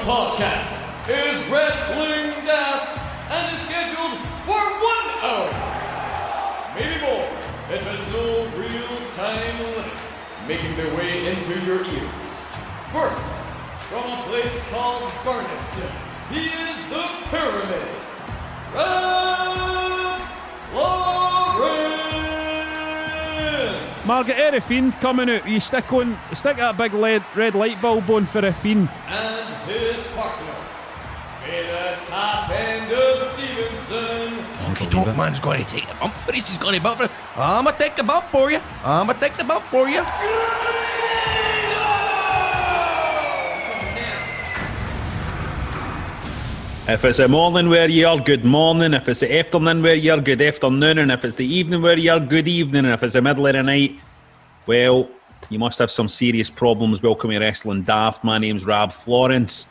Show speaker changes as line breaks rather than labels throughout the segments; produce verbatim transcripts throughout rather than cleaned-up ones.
podcast is Wrestling Death and is scheduled for one hour. Maybe more. It has no real time limits, making their way into your ears. First, from a place called Barneston, he is the Pyramid. Red Florence!
Margaret, Air Fiend coming out. You stick on, stick that big lead, red light bulb on for a Fiend.
And his partner, for the top end of Stevenson.
Honky Tonk Man's going to take the bump for us. He's going to bump for it. I'm going to take the bump for you. I'm going to take the bump for you.
If it's a morning where you're, good morning. If it's the afternoon where you're, good afternoon. And if it's the evening where you're, good evening. And if it's the middle of the night, well, you must have some serious problems. Welcome to Wrestling Daft. My name's Rab Florence.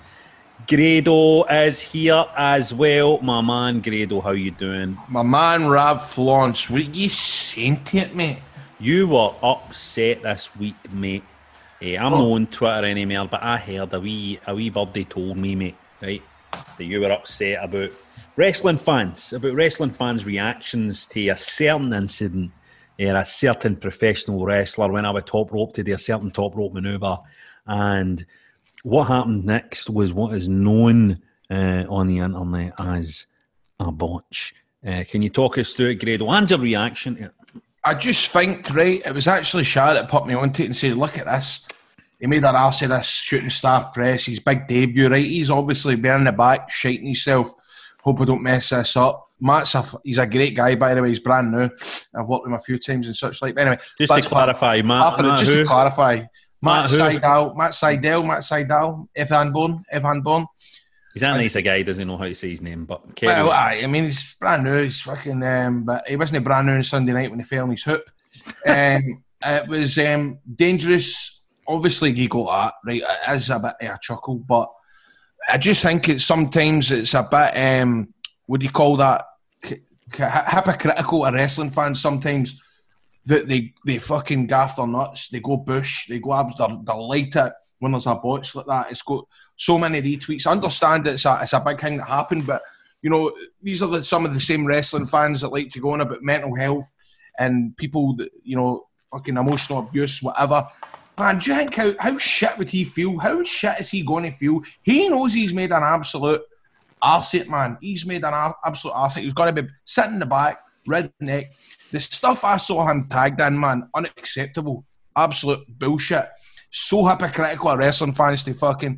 Grado is here as well. My man, Grado, how you doing?
My man, Rab Florence, what are you saying to it, mate?
You were upset this week, mate. Eh, I'm oh. not on Twitter anymore, but I heard a wee, a wee birdie told me, mate, right, that you were upset about wrestling fans, about wrestling fans' reactions to a certain incident or a certain professional wrestler went up a top rope to do a certain top rope manoeuvre. And what happened next was what is known uh, on the internet as a botch. Uh, can you talk us through it, Grado, and your reaction to it?
I just think, right, it was actually Shah that put me onto it and said, look at this. He made an arse of this shooting star press, his big debut, right? He's obviously been in the back, shiting himself. Hope I don't mess this up. Matt's a, he's a great guy, by the way. He's brand new. I've worked with him a few times and such like. But anyway,
just to clarify, Matt, Matt
just
who?
to clarify, Matt, Matt Seidel, Matt Seidel, Matt Seidel, Evan Bourne, Evan Bourne.
He's that nice a guy. He doesn't know how to say his name, but
well, I, I mean, he's brand new. He's fucking, um, but he wasn't brand new on Sunday night when he fell on his hoop. um, it was um, dangerous. Obviously, you got that, right? It is a bit of a chuckle, but I just think it's sometimes it's a bit, um, what do you call that? C- c- hypocritical of wrestling fans sometimes that they, they fucking gaff their nuts, they go bush, they go abs, they're, they're light it when there's a botch like that. It's got so many retweets. I understand it's a, it's a big thing that happened, but, you know, these are the, some of the same wrestling fans that like to go on about mental health and people that, you know, fucking emotional abuse, whatever. Man, do you think how, how shit would he feel? How shit is he going to feel? He knows he's made an absolute arse it, man. He's made an absolute arse it. He's got to be sitting in the back, redneck. The stuff I saw him tagged in, man, unacceptable. Absolute bullshit. So hypocritical of wrestling fans to fucking...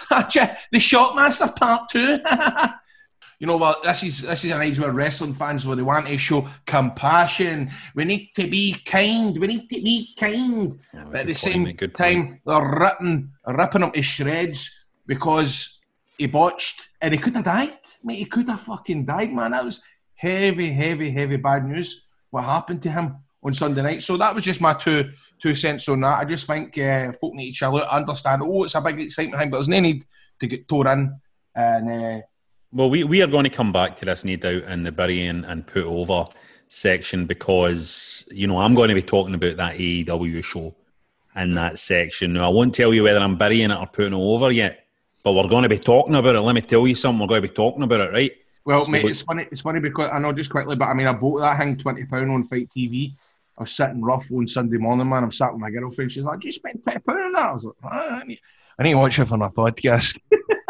the Shockmaster Part two. You know what? This is this is an age where wrestling fans where they want to show compassion. We need to be kind. We need to be kind. Yeah, but at the same point, time, they're ripping ripping him to shreds because he botched and he could have died. Mate, he could have fucking died, man. That was heavy, heavy, heavy bad news. What happened to him on Sunday night? So that was just my two two cents on that. I just think uh, folk need to chill out. I understand. Oh, it's a big excitement thing, but there's no need to get tore in and. Uh,
Well, we, we are going to come back to this, no doubt, in the burying and put over section because, you know, I'm going to be talking about that A E W show in that section. Now, I won't tell you whether I'm burying it or putting it over yet, but we're going to be talking about it. Let me tell you something, we're going to be talking about it, right?
Well, so, mate, it's funny It's funny because, I know just quickly, but I mean, I bought that thing twenty pounds on Fight T V. I was sitting rough on Sunday morning, man. I'm sat with my girlfriend. She's like, just spent twenty pounds on that. I was like, ah, I, need, I need to watch it for my podcast.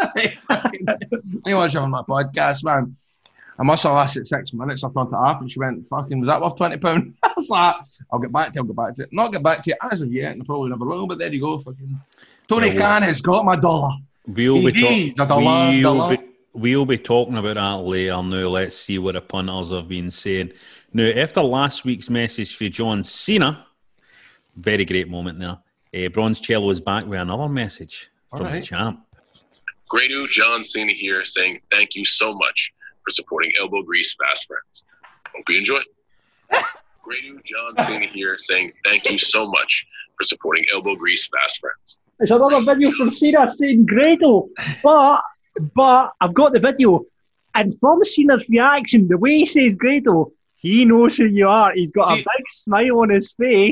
I need to watch it on my podcast, man. I must have lasted six minutes. I thought it off, and she went, fucking, was that worth twenty pounds? I was like, I'll get back to it, I'll get back to it. Not get back to it as of yet, and I probably never will, but there you go. Fucking Tony well, Khan has got my dollar.
We'll be, talk-
dollar,
we'll,
dollar.
Be, we'll be talking about that later. Now, let's see what the punters have been saying. Now, after last week's message for John Cena, very great moment there, uh, Bronze Cello is back with another message from right. the champ.
Grado John Cena here saying thank you so much for supporting Elbow Grease Fast Friends. Hope you enjoy. Grado John Cena here saying thank you so much for supporting Elbow Grease Fast Friends.
It's another video from Cena saying Grado, but but I've got the video, and from Cena's reaction, the way he says Grado, he knows who you are. He's got a big smile on his face.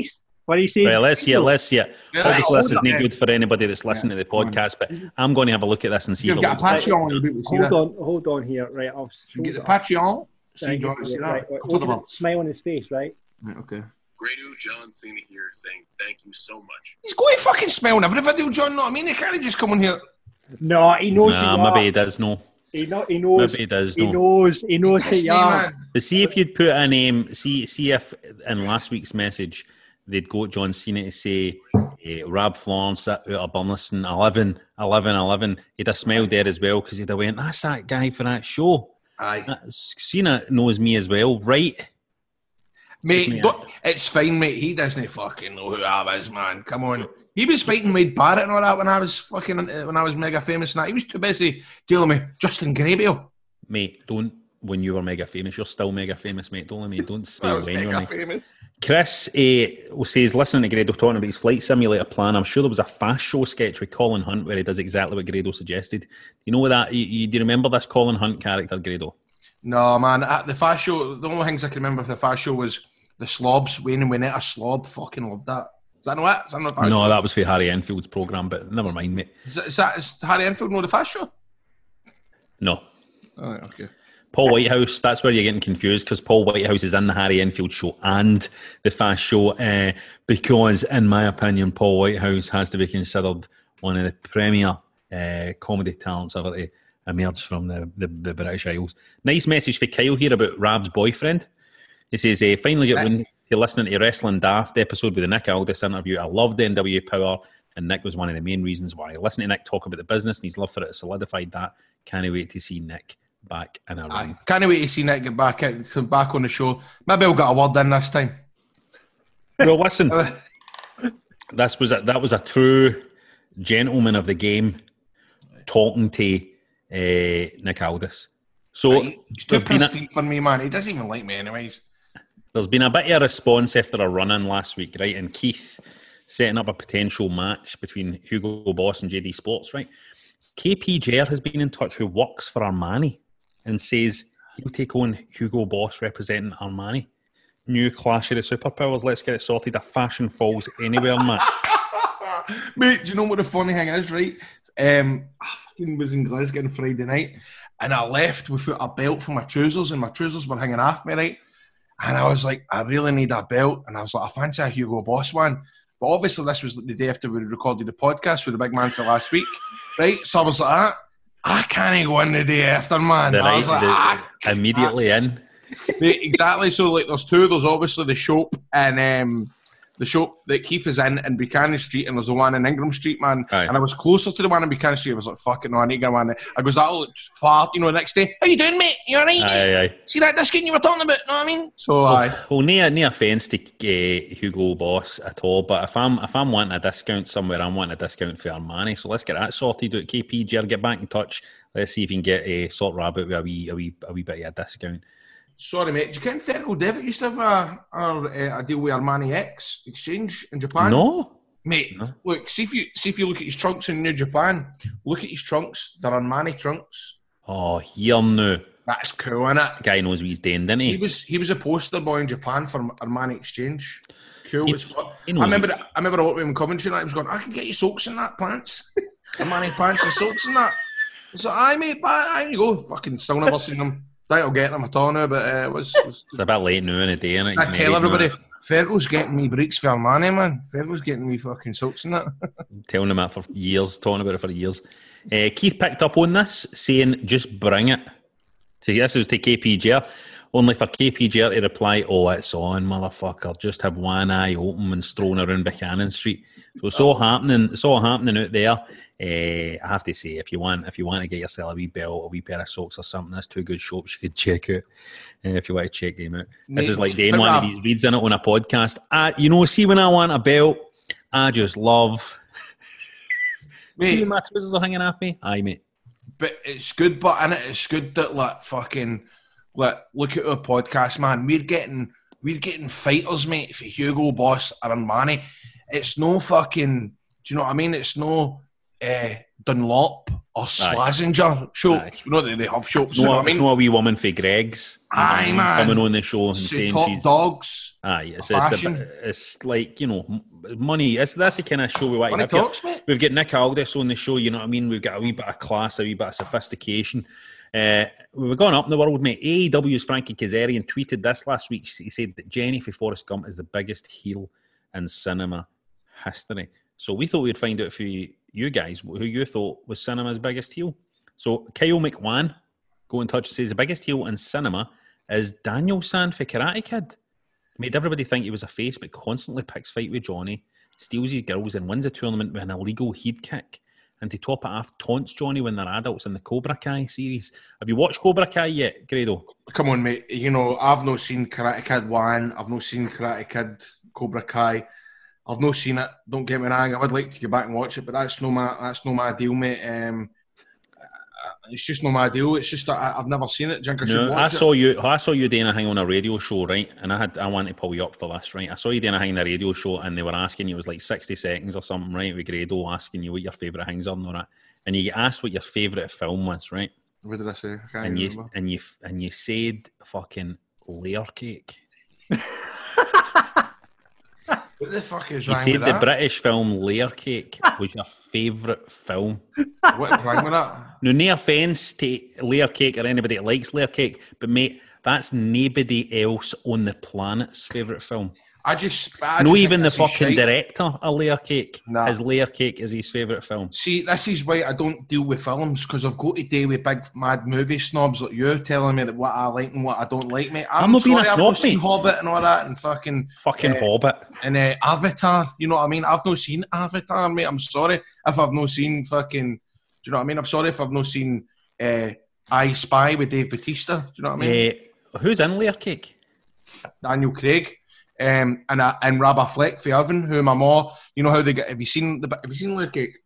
What he says.
Right, let's see it. Let's see it.
Yeah,
Obviously,
hold
this is
on.
no good for anybody that's listening
Yeah,
to the podcast, but I'm going to have a look at this and see if
You've
it
got a
looks like.
Patreon, you'll be able to see
Hold
that.
on, hold on here. Right, I'll
You get the
hold on.
Patreon, so
Right,
you want to see that.
right, right.
I'll
Look
talk
at
about.
the smile on his face, right?
Right, okay.
Grado John Cena here saying thank you so much.
He's got to fucking smile in every video, John. Know what I mean? He can't just come on here.
No, he knows
Nah,
you
maybe
are.
he does know.
He, know, he knows.
Maybe he does
He
know.
knows. He knows who you are.
Man.
But see if you'd put a name, see see if in last week's message they'd go to John Cena to say eh, Rab Florence out of Burleson, eleven, eleven, eleven. He'd have smiled there as well because he'd have went, that's that guy for that show.
Aye.
That's, Cena knows me as well, right?
Mate,
me
don't- it's fine, mate. He doesn't fucking know who I was, man. Come on. He was fighting Wade Barrett and all that when I was fucking when I was mega famous and that. He was too busy dealing with Justin Gabriel.
Mate, don't, when you were mega famous, you're still mega famous, mate. Don't let me, don't
I
smell
was
when you're
mega
me.
famous.
Chris uh, says, listening to Grado talking about his flight simulator plan, I'm sure there was a fast show sketch with Colin Hunt where he does exactly what Grado suggested. You know what that, you, you, do you remember this Colin Hunt character, Grado?
No, man. At the fast show, the only things I can remember of the fast show was the slobs. Wayne and Wynette, a slob. Fucking loved that. Is that not it? Is that not the fast
No,
show?
that was for Harry Enfield's programme, but never mind, mate.
Is, that, is, that, is Harry Enfield know the fast show?
No.
Oh, right, okay.
Paul Whitehouse, that's where you're getting confused because Paul Whitehouse is in the Harry Enfield show and the Fast Show uh, because, in my opinion, Paul Whitehouse has to be considered one of the premier uh, comedy talents ever to emerge from the, the, the British Isles. Nice message for Kyle here about Rab's boyfriend. He says, uh, finally get one to listening to Wrestling Daft episode with the Nick Aldis interview. I loved the N W A Power and Nick was one of the main reasons why. Listening to Nick talk about the business and his love for it solidified that. Can't wait to see Nick back in a
Aye.
ring.
Can't wait to see Nick get back, in, come back on the show. Maybe I'll get a word in this time.
Well, listen, this was a, that was a true gentleman of the game talking to uh, Nick Aldis. So
Right. He's too
there's been, a,
pristine for me, man. He doesn't even like me anyways.
there's been a bit of a response after a run-in last week, right? And Keith setting up a potential match between Hugo Boss and J D Sports, right? K P Jer has been in touch, who works for Armani, and says he'll take on Hugo Boss representing Armani. New Clash of the Superpowers. Let's get it sorted. A Fashion Falls Anywhere match.
Mate, do you know what the funny thing is, right? Um, I fucking was in Glasgow on Friday night and I left without a belt for my trousers and my trousers were hanging off me, right? And I was like, I really need a belt. And I was like, I fancy a Hugo Boss one. But obviously this was the day after we recorded the podcast with the big man for last week, right? So I was like, ah, I can't go in the day after, man.
The
I
night,
was like,
the-
ah,
immediately in.
Mate, exactly. So like, there's two. There's obviously the shop and um, the shop that Keith is in in Buchanan Street, and there's the one in Ingram Street, man.
Aye.
And I was closer to the one in Buchanan Street. I was like, "Fuck it, no, I need to get one." I goes, "That looked far." You know, the next day, how you doing, mate? You alright?
Aye, aye.
See that discount you were talking about? Know what I mean? So, aye.
Well, no, no offence to uh, Hugo Boss at all, but if I'm if I'm wanting a discount somewhere, I'm wanting a discount for Armani. So let's get that sorted out. K P G, get back in touch. Let's see if you can get a uh, sort rabbit with a wee a wee a wee bit of a discount.
Sorry, mate. Do you think Fergal Devitt used to have a, a, a deal with Armani X Exchange in Japan?
No,
Mate,
No.
look, see if you see if you look at his trunks in New Japan. Look at his trunks. They're Armani trunks.
oh here no.
That's cool, innit?
Guy knows what he's doing, didn't
He
he?
was he was a poster boy in Japan for Armani Exchange. Cool
He-
as fuck.
he
I
knows
remember
it.
I remember I worked with him in commentary and I was going, I can get you socks in that pants. Armani pants and socks in that. So I mate, but I you go. Fucking still never seen them. That'll get them at all now, but uh, it was, was
It's a bit late now in the day, innit?
I tell everybody, Fergal's getting me breaks for Armani, man. Fergal's getting me fucking socks in that.
Telling him that for years, talking about it for years. Uh, Keith picked up on this, saying, just bring it. So this is to K P G, only for K P G to reply, oh, it's on, motherfucker. Just have one eye open and strolling around Buchanan Street. So it's all happening, it's all happening out there. Uh, I have to say, if you want if you want to get yourself a wee belt, a wee pair of socks or something, that's two good shops you could check out uh, if you want to check them out. This
Mate,
is like doing
but,
one of
um,
these reads in it on a podcast. I, you know, see when I want a belt, I just love... See
Mate,
when my trousers are hanging off me? Aye, mate.
but it's good, but in it, it's good that like fucking like look at our podcast, man. We're getting we're getting fighters, mate, for Hugo Boss or Armani. It's no fucking. Do you know what I mean? It's no uh, Dunlop or Slazenger shops. You know that they have shops.
No,
You know what I
it's
mean?
not a wee woman for Greg's. you know what I
Aye,
mean,
man.
Coming on the show and
Say
saying
top
she's.
dogs.
Aye, it's, it's,
fashion.
a, it's like, you know, m- money. It's, that's the kind of show we want to
Money
have here.
talks, mate.
We've got Nick Aldis on the show, you know what I mean? We've got a wee bit of class, a wee bit of sophistication. Uh, we've gone up in the world, mate. A E W's Frankie Kazarian tweeted this last week. He said that Jenny for Forrest Gump is the biggest heel in cinema history. So we thought we'd find out for you, you guys who you thought was cinema's biggest heel. So Kyle McWan, go in touch, says the biggest heel in cinema is Daniel San for Karate Kid. Made everybody think he was a face, but constantly picks fight with Johnny, steals his girls and wins a tournament with an illegal head kick. And to top it off, taunts Johnny when they're adults in the Cobra Kai series. Have you watched Cobra Kai yet, Grado?
Come on, mate. You know, I've not seen Karate Kid one. I've not seen Karate Kid Cobra Kai. I've not seen it. Don't get me wrong. I would like to go back and watch it, but that's no my that's no my deal, mate. Um, it's just no my deal. It's just that I, I've never seen it. Do you think I should
No,
watch
I
it?
saw you. I saw you doing a thing on a radio show, right? And I had I wanted to pull you up for this, right? I saw you doing a thing on a radio show, and they were asking you. It was like sixty seconds or something, right? With Grado asking you what your favourite things are and all that. And you get asked what your favourite film was, right?
What did I say? I can't
And you
remember.
and you and you said fucking layer cake.
What the fuck is
You
wrong
said
with
the
that?
British film Layer Cake was your favourite film.
What's wrong with that?
No, no offence to Layer Cake or anybody that likes Layer Cake, but mate, that's nobody else on the planet's favourite film.
I just... I
No,
just
even the
think this is
fucking
shite.
director of Layer Cake.
Nah.
His Layer Cake is his favourite film.
See, this is why I don't deal with films, because I've got to deal with big mad movie snobs like you telling me that what I like and what I don't like, mate. I'm,
I'm not
sorry,
being a
I've
snob,
not seen
mate.
Hobbit and all that and fucking...
Fucking
uh,
Hobbit.
And uh, Avatar, you know what I mean? I've not seen Avatar, mate. I'm sorry if I've not seen fucking... Do you know what I mean? I'm sorry if I've not seen uh, I Spy with Dave Bautista. Do you know what I mean?
Uh, who's in Layer Cake?
Daniel Craig. Um, and uh, and Rabba Fleck for Irvin, who my ma, you know how they get. Have you seen the? Have you seen Layer Cake?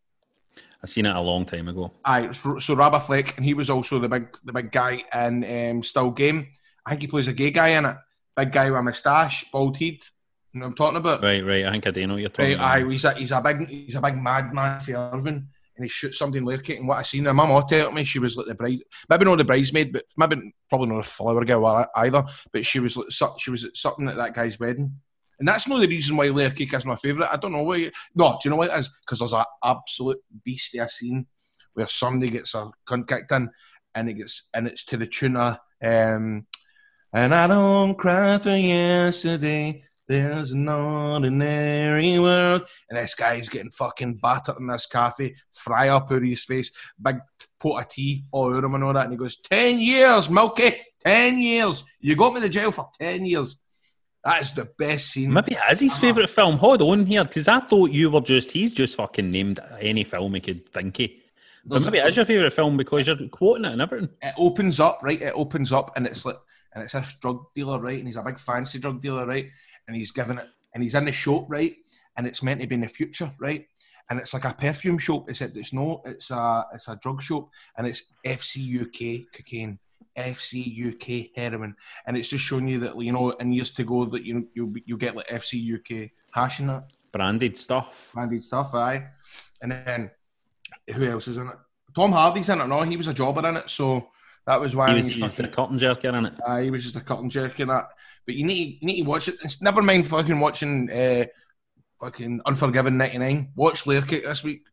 I seen it a long time ago.
Aye, so, so Rabba Fleck, and he was also the big the big guy in um, Still Game. I think he plays a gay guy in it. Big guy with a moustache, bald head. You know what I'm talking about?
Right, right. I think I do know what you're talking
Right,
about.
aye, he's a he's a big he's a big madman for Irvin, and he shoots somebody in Layer Cake. And what I seen, her my mum told me she was like the bride, maybe not the bridesmaid, but maybe probably not a flower girl either. But she was like, so- she was at something at that guy's wedding. And that's not the reason why Layer Cake is my favourite. I don't know why. You, no, do you know what it is? Because there's an absolute beastie scene where somebody gets a cunt kicked in, and it gets and it's to the tune of um, and I don't cry for yesterday. There's an ordinary world, and this guy's getting fucking battered in this cafe, fry up out of his face, big pot of tea all over him and all that, and he goes, ten years, Milky, ten years. You got me to jail for ten years. That is the best scene.
Maybe it is his favourite film. Hold on here, because I thought you were just, he's just fucking named any film he could think of. But
There's
maybe
a-
it is your favourite film because you're quoting it and everything.
It opens up, right? It opens up, and it's like, and it's this drug dealer, right? And he's a big fancy drug dealer, right? And he's giving it, and he's in the shop, right? And it's meant to be in the future, right? And it's like a perfume shop. It's it's no, it's a it's a drug shop, and it's F C U K cocaine, F C U K heroin, and it's just showing you that, you know, in years to go that you you you get like F C U K hash in it,
Branded stuff.
branded stuff, aye. And then who else is in it? Tom Hardy's in it. No, he was a jobber in it, so that was why
He was,
he
he was the
fucking-
curtain jerker in it.
Uh, he was just a curtain jerk and that. But you need you need to watch it. It's never mind fucking watching uh, fucking Unforgiven ninety-nine. Watch Layer Cake this week.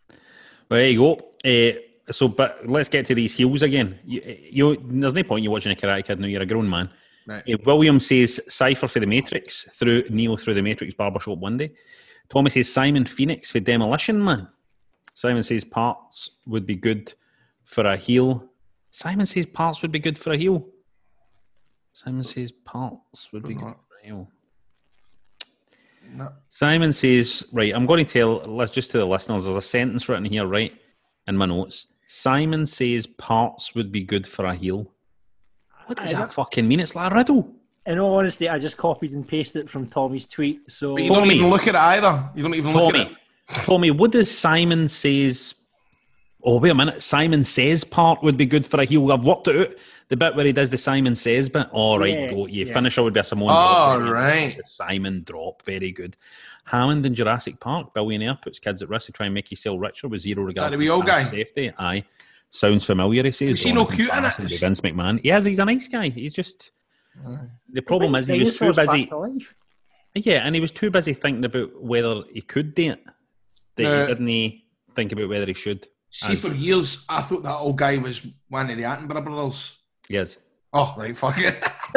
Well, there you go. Uh, so, but let's get to these heels again. You, you, there's no point you watching a Karate Kid now. You're a grown man.
Right.
Uh, William says Cypher for the Matrix through Neo through the Matrix barbershop one day. Tommy says Simon Phoenix for Demolition Man. Simon says parts would be good for a heel. Simon says parts would be good for a heel. Simon says parts would be good for a heel.
No.
Simon says, right, I'm going to tell, let's just to the listeners, there's a sentence written here, right, in my notes. Simon says parts would be good for a heel. What does
I
that
don't-
fucking mean? It's like a riddle.
In all honesty, I just copied and pasted it from Tommy's tweet. So
But you don't
Tommy.
even look at it either. You don't even look at
Tommy,
it.
Tommy, what does Simon says? Oh, wait a minute. Simon says part would be good for a heel. I've worked it out. The bit where he does the Simon Says bit. All right,
Yeah,
go. You
yeah.
finisher would be a Simone.
Oh,
drop.
right.
The Simon drop, very good. Hammond in Jurassic Park, billionaire, puts kids at risk to try and make himself richer with zero regard
That the
for
wee old
staff
guy?
safety. Aye. Sounds familiar, he says.
Is he no
Jonathan
cute in it?
Parsons with Vince McMahon. He is, he's a nice guy. He's just... The problem is he was too
Dinosaurs
busy...
back to life.
Yeah, and he was too busy thinking about whether he could do it. That
No.
he didn't he think about whether he should.
See, for years, I thought that old guy was one of the Attenborough brothers.
Yes.
Oh, right, fuck it.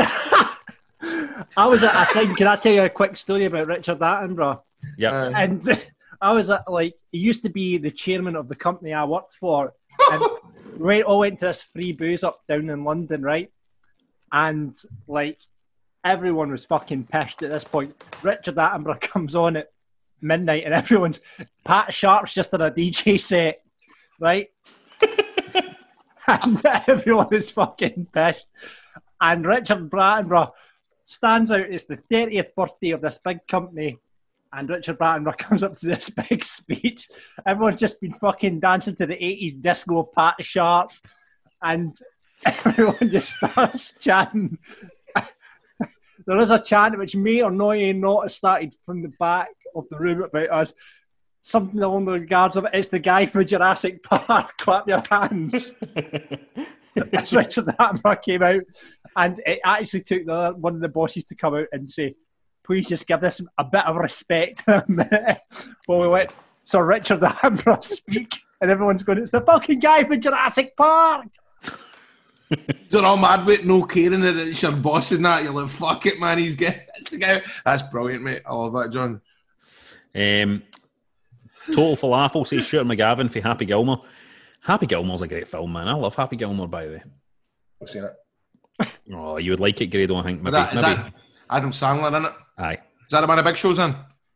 I was at a thing. Can I tell you a quick story about Richard Attenborough?
Yeah.
Uh,
And I was at, like, he used to be the chairman of the company I worked for. And we all went to this free booze up down in London, right? And, like, everyone was fucking pissed at this point. Richard Attenborough comes on at midnight and everyone's... Pat Sharp's just on a D J set, right? And everyone is fucking pissed. And Richard Attenborough stands out. It's the thirtieth birthday of this big company. And Richard Attenborough comes up to this big speech. Everyone's just been fucking dancing to the eighties disco Pat Sharp. And everyone just starts chanting. There is a chant which may or may not have started from the back of the room about us. Something along the regards of it's the guy from Jurassic Park. Clap your hands. As Richard Attenborough came out, and it actually took the, one of the bosses to come out and say, "Please just give this a bit of respect." Well, we went, "Sir Richard Attenborough speak," and everyone's going, "It's the fucking guy from Jurassic Park."
They're all mad with no caring that it's your boss and that. You're like, fuck it, man. He's getting that's the guy. That's brilliant, mate. I love that, John.
Um, Total Falafel says Shooter McGavin for Happy Gilmore. Happy Gilmore's a great film, man. I love Happy Gilmore, by the way.
I've seen it.
Oh, you would like it, Grado, I think.
Is
Maybe.
that, is
maybe.
that Adam Sandler in it?
Aye.
Is that the man of Big Show's in?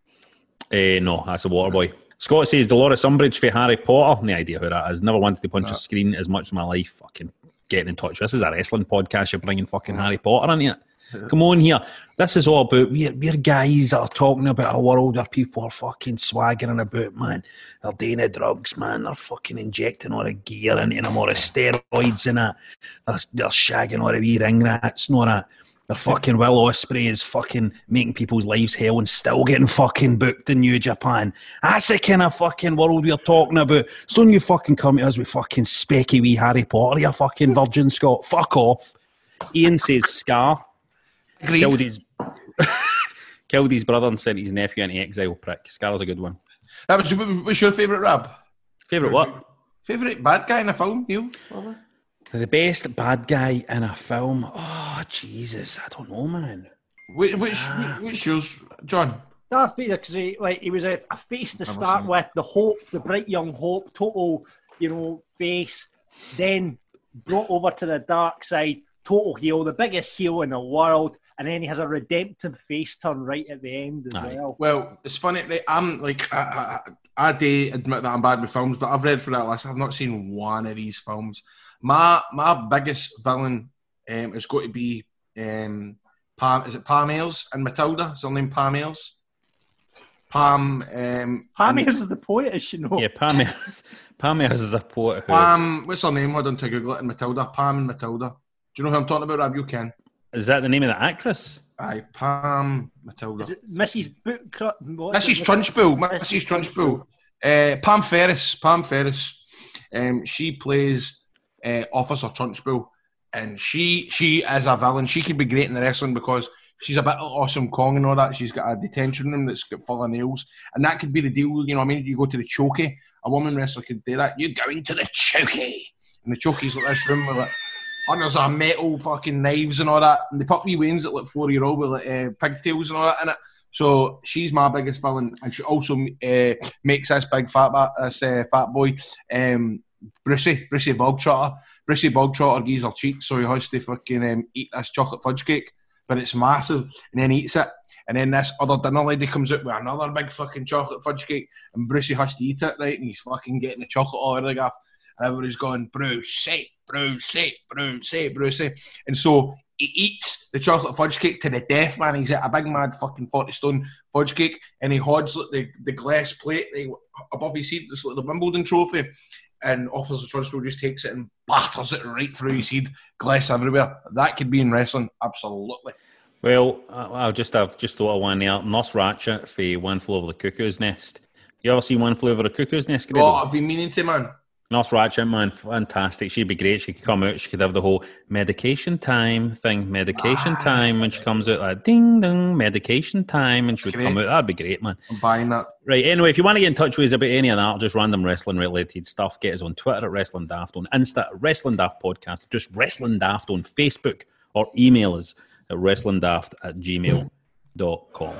Uh, no, that's a Waterboy. Scott says Dolores Umbridge for Harry Potter. No idea who that is. Never wanted to punch
No.
a screen as much in my life. Fucking getting in touch. This is a wrestling podcast. You're bringing fucking Harry Potter in here. Come on here. This is all about we're, we're guys that are talking about a world where people are fucking swaggering about, man. They're doing the drugs, man. They're fucking injecting all the gear into them, all the steroids and that. They're, they're shagging all the wee ring rats and all that. They're fucking Will Ospreay is fucking making people's lives hell and still getting fucking booked in New Japan. That's the kind of fucking world we're talking about. So don't you fucking come to us with fucking specky wee Harry Potter, you fucking virgin Scott. Fuck off. Ian says Scar.
Agreed.
Killed his, killed his brother and sent his nephew into exile, prick. Scar's a good one.
That was, what's your favourite rap?
Favourite what?
Favourite bad guy in a film, Neil?
The best bad guy in a film? Oh, Jesus. I don't know, man.
Which, which, which yours, John?
Darth Vader, because he, like, he was a, a face to start with, the hope, the bright young hope, total, you know, face, then brought over to the dark side, total heel, the biggest heel in the world, and then he has a redemptive face turn right at the end as
Aye.
well.
Well, it's funny. Right? I'm like, I, I, I do admit that I'm bad with films, but I've read through that list. I've not seen one of these films. My my biggest villain um, is going to be um, Pam. Is it Pam Ayres and Matilda? Is her name Pam Ayres? Pam. Um,
Pam
and-
Ayres is the poetess, you know.
Yeah, Pam Ayres. Pam Ayres is a poet who...
Pam. What's her name? Hold on to Google it. And Matilda. Pam and Matilda. Do you know who I'm talking about, Rob? You can.
Is that the name of the actress?
Aye, Pam Matilda.
Is it Missus Book?
Missus Trunchbull. Missus Trunchbull. Uh, Pam Ferris. Pam Ferris. Um, she plays uh, Officer Trunchbull, and she she is a villain. She could be great in the wrestling because she's a bit like Awesome Kong and all that. She's got a detention room that's got full of nails, and that could be the deal. You know what I mean? You go to the chokey. A woman wrestler could do that. You're going to the chokey, and the chokey's like this room with like hundreds of metal fucking knives and all that, and they put wee Waynes at like four year old with like uh, pigtails and all that in it. So she's my biggest villain, and she also uh, makes this big fat ba- this uh, fat boy, um, Brucey, Brucey Bogtrotter. Brucey Bogtrotter gives her cheeks, so he has to fucking um, eat this chocolate fudge cake, but it's massive, and then he eats it, and then this other dinner lady comes out with another big fucking chocolate fudge cake, and Brucey has to eat it, right, and he's fucking getting the chocolate all over the gaff, and everybody's going, Brucey, Brucey, Brucey, Brucey, and so he eats the chocolate fudge cake to the death, man. He's at a big mad fucking forty stone fudge cake, and he hods like the, the glass plate like, above his seat, it's like the Wimbledon trophy, and Officer Trunchbull just takes it and batters it right through his head, glass everywhere. That could be in wrestling, absolutely.
Well, I'll just have just thought of one there. Nurse Ratchet for One Flew Over the Cuckoo's Nest. You ever seen One Flew Over the Cuckoo's Nest?
Oh, I've been meaning to, man.
Nurse Ratchet, man, fantastic. She'd be great. She could come out. She could have the whole medication time thing. Medication ah, time when she comes out, like ding ding, medication time, and she would great. come out. That'd be great, man.
I'm buying that.
Right. Anyway, if you want to get in touch with us about any of that, or just random wrestling related stuff, get us on Twitter at Wrestling Daft, on Insta at Wrestling Daft Podcast, just Wrestling Daft on Facebook, or email us at wrestlingdaft at gmail dot com.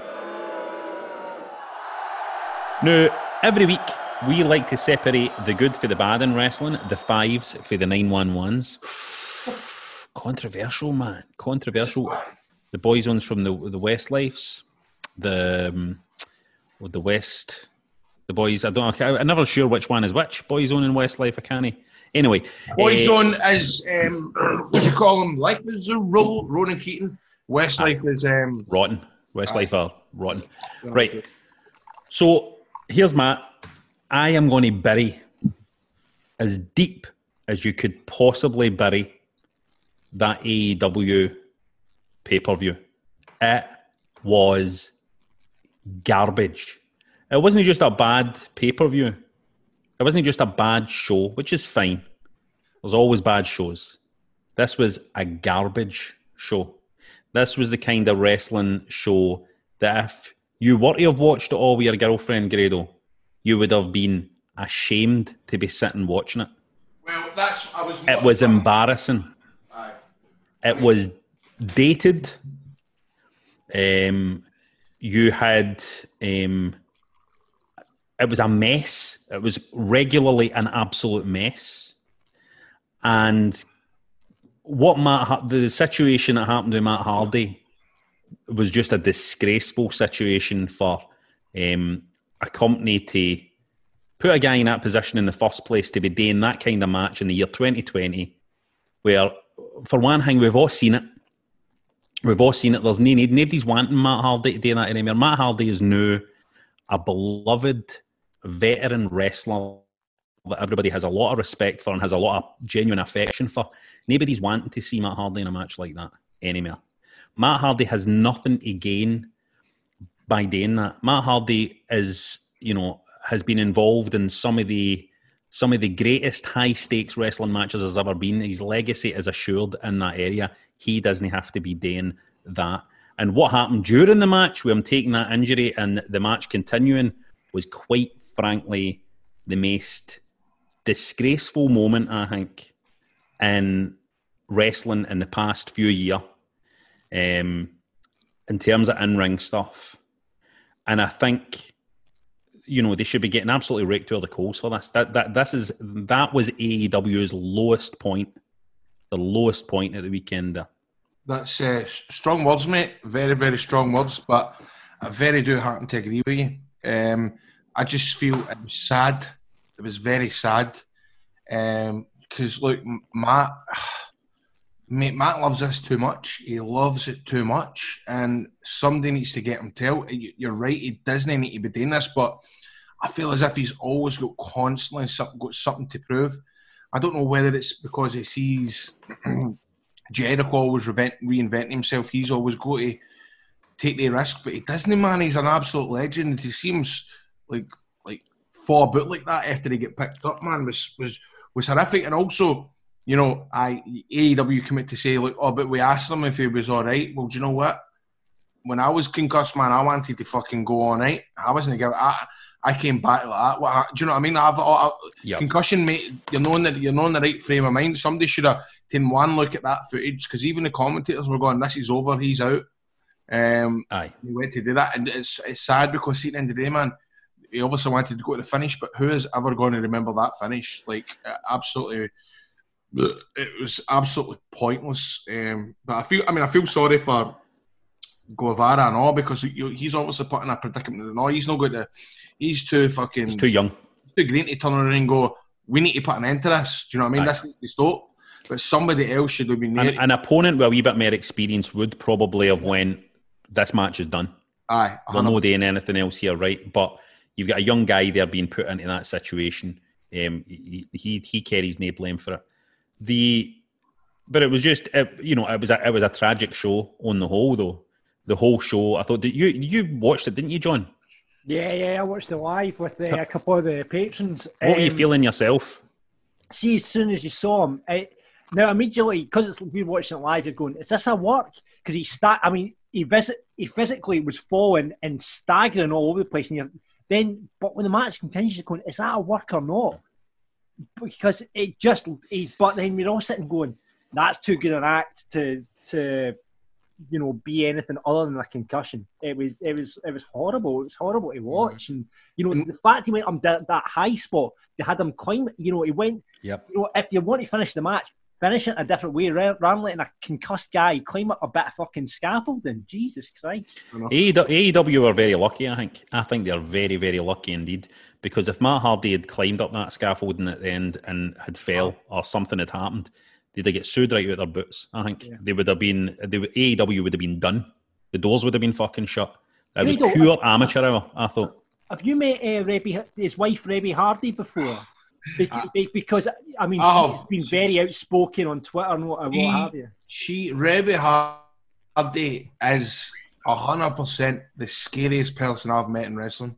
Now, every week we like to separate the good for the bad in wrestling, the fives for the nine one ones. Controversial, man. Controversial. The Boyzones from the the Westlifes, the um, the West, the boys. I don't. I'm never sure which one is which. Boyzone and Westlife. I can't. Anyway,
Boyzone uh, is um, what do you call them? Life is a roll. Ronan Keaton. Westlife uh, is um,
rotten. Westlife uh, are rotten. Right. So here's Matt. I am going to bury as deep as you could possibly bury that A E W pay-per-view. It was garbage. It wasn't just a bad pay-per-view. It wasn't just a bad show, which is fine. There's always bad shows. This was a garbage show. This was the kind of wrestling show that if you were to have watched it all with your girlfriend, Grado, you would have been ashamed to be sitting watching it.
Well, that's... I was.
It was embarrassing.
Aye.
It was dated. Um, you had... Um, it was a mess. It was regularly an absolute mess. And what Matt, the situation that happened to Matt Hardy was just a disgraceful situation for um, a company to put a guy in that position in the first place, to be doing that kind of match in the year twenty twenty, where, for one thing, we've all seen it. We've all seen it. There's no need. Nobody's wanting Matt Hardy to do that anymore. Matt Hardy is now a beloved veteran wrestler that everybody has a lot of respect for and has a lot of genuine affection for. Nobody's wanting to see Matt Hardy in a match like that anymore. Matt Hardy has nothing to gain by doing that. Matt Hardy is, you know, has been involved in some of the some of the greatest high stakes wrestling matches there's ever been. His legacy is assured in that area. He doesn't have to be doing that. And what happened during the match, with him taking that injury and the match continuing, was quite frankly the most disgraceful moment, I think, in wrestling in the past few years, um, in terms of in-ring stuff. And I think, you know, they should be getting absolutely raked to the coals for this. That that this is that was A E W's lowest point, the lowest point at the weekend there.
That's uh, strong words, mate. Very, very strong words. But I very do happen to agree with you. Um, I just feel it was sad. It was very sad. Because, um, look, Matt, mate, Matt loves this too much. He loves it too much. And somebody needs to get him to. You're right, he doesn't need to be doing this. But I feel as if he's always got constantly got something to prove. I don't know whether it's because he sees Jericho always reinventing himself. He's always got to take the risk. But he doesn't, man. He's an absolute legend. He seems like like fall about like that after he get picked up, man, was was was horrific. And also, you know, I A E W commit to say, like, oh, but we asked him if he was all right. Well, do you know what? When I was concussed, man, I wanted to fucking go all night. I wasn't gonna give. I I came back like that. What, do you know what I mean? I've I, yep. Concussion, mate. You're knowing that you're not in the right frame of mind. Somebody should have taken one look at that footage, because even the commentators were going, "This is over. He's out." Um,
Aye.
He went to do that, and it's it's sad because see, at the end of the day, man, he obviously wanted to go to the finish, but who is ever going to remember that finish? Like, absolutely, it was absolutely pointless. Um, but I feel, I mean, I feel sorry for Guevara and all, because he's obviously put in a predicament and all. He's not going to, he's too fucking,
he's too young,
too green to turn around and go, we need to put an end to this. Do you know what I mean? Aye. This needs to stop. But somebody else should have been there.
An, an opponent with a wee bit more experience would probably have went, this match is done.
Aye.
We're not doing anything else here, right? But you've got a young guy there being put into that situation. Um, he, he he carries no blame for it. The but it was just it, you know it was a, it was a tragic show on the whole though. The whole show, I thought that you you watched it, didn't you, John?
Yeah, yeah, I watched it live with uh, a couple of the patrons.
What um, were you
um,
feeling yourself?
See, as soon as you saw him, it, now immediately because it's we watching it live, you're going, "Is this a work?" Because he sta- I mean, he visit he physically was falling and staggering all over the place, and you're, then, but when the match continues, you're going, "Is that a work or not?" Because it just, he, but then we're all sitting going, "That's too good an act to to." you know, be anything other than a concussion. It was, it was, it was horrible. It was horrible to watch, and you know, the fact he went on that, that high spot, they had him climb. You know, he went.
Yep.
You know, if you want to finish the match, finish it a different way, rather than letting a concussed guy climb up a bit of fucking scaffolding. Jesus Christ.
A E W were very lucky. I think. I think they're very, very lucky indeed. Because if Matt Hardy had climbed up that scaffolding at the end and had fell or something had happened, they'd get sued right out their boots. I think yeah. they would have been. They would, A E W would have been done. The doors would have been fucking shut. It was pure amateur hour, I thought.
Have you met uh, Rebby, his wife, Rebby Hardy, before? Be- uh, because I mean,
oh,
she's been very outspoken on Twitter and what,
she,
what have you.
She, Rebby Hardy, is a hundred percent the scariest person I've met in wrestling.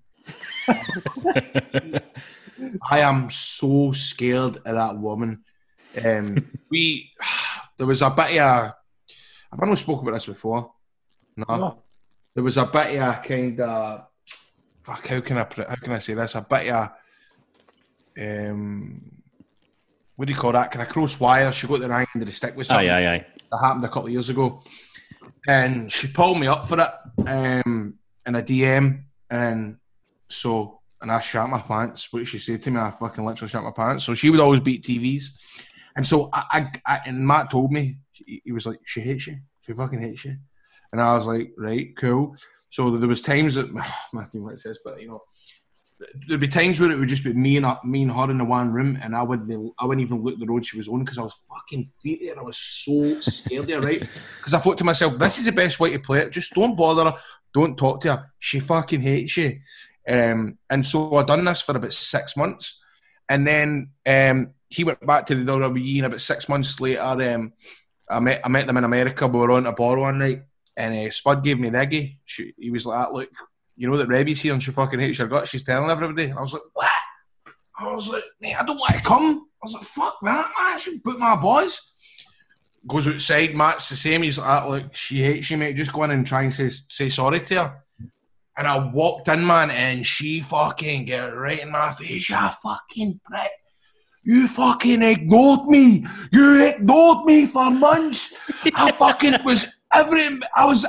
I am so scared of that woman. Um, we there was a bit of a, have I not spoken about this before? No. no. There was a bit of a kind of fuck. How can I how can I say this? A bit of a, um, what do you call that? Kind of cross wire. She got the wrong end of the stick with something.
Aye, aye, aye.
That happened a couple of years ago, and she pulled me up for it um, in a D M, and so and I shat my pants. What she said to me, I fucking literally shat my pants. So she would always beat T Vs. And so I, I, I, and Matt told me, he, he was like, she hates you. She fucking hates you. And I was like, right, cool. So there was times that, Matthew might say this, but you know, there'd be times where it would just be me and, me and her in the one room, and I wouldn't, I wouldn't even look the road she was on because I was fucking feared and I was so scared of her, right? Because I thought to myself, this is the best way to play it. Just don't bother her. Don't talk to her. She fucking hates you. Um, and so I done this for about six months. And then um, he went back to the W W E, and about six months later, um, I met I met them in America. We were on a bar one night, and uh, Spud gave me the Iggy. She, he was like, look, you know that Rebby's here and she fucking hates your gut. She's telling everybody. And I was like, what? I was like, mate, I don't want to come. I was like, fuck that, man. I should put my boys. Goes outside, Matt's the same. He's like, look, she hates you, mate. Just go in and try and say, say sorry to her. And I walked in, man, and she fucking get right in my face. You fucking prick. You fucking ignored me. You ignored me for months. I fucking was every. I was.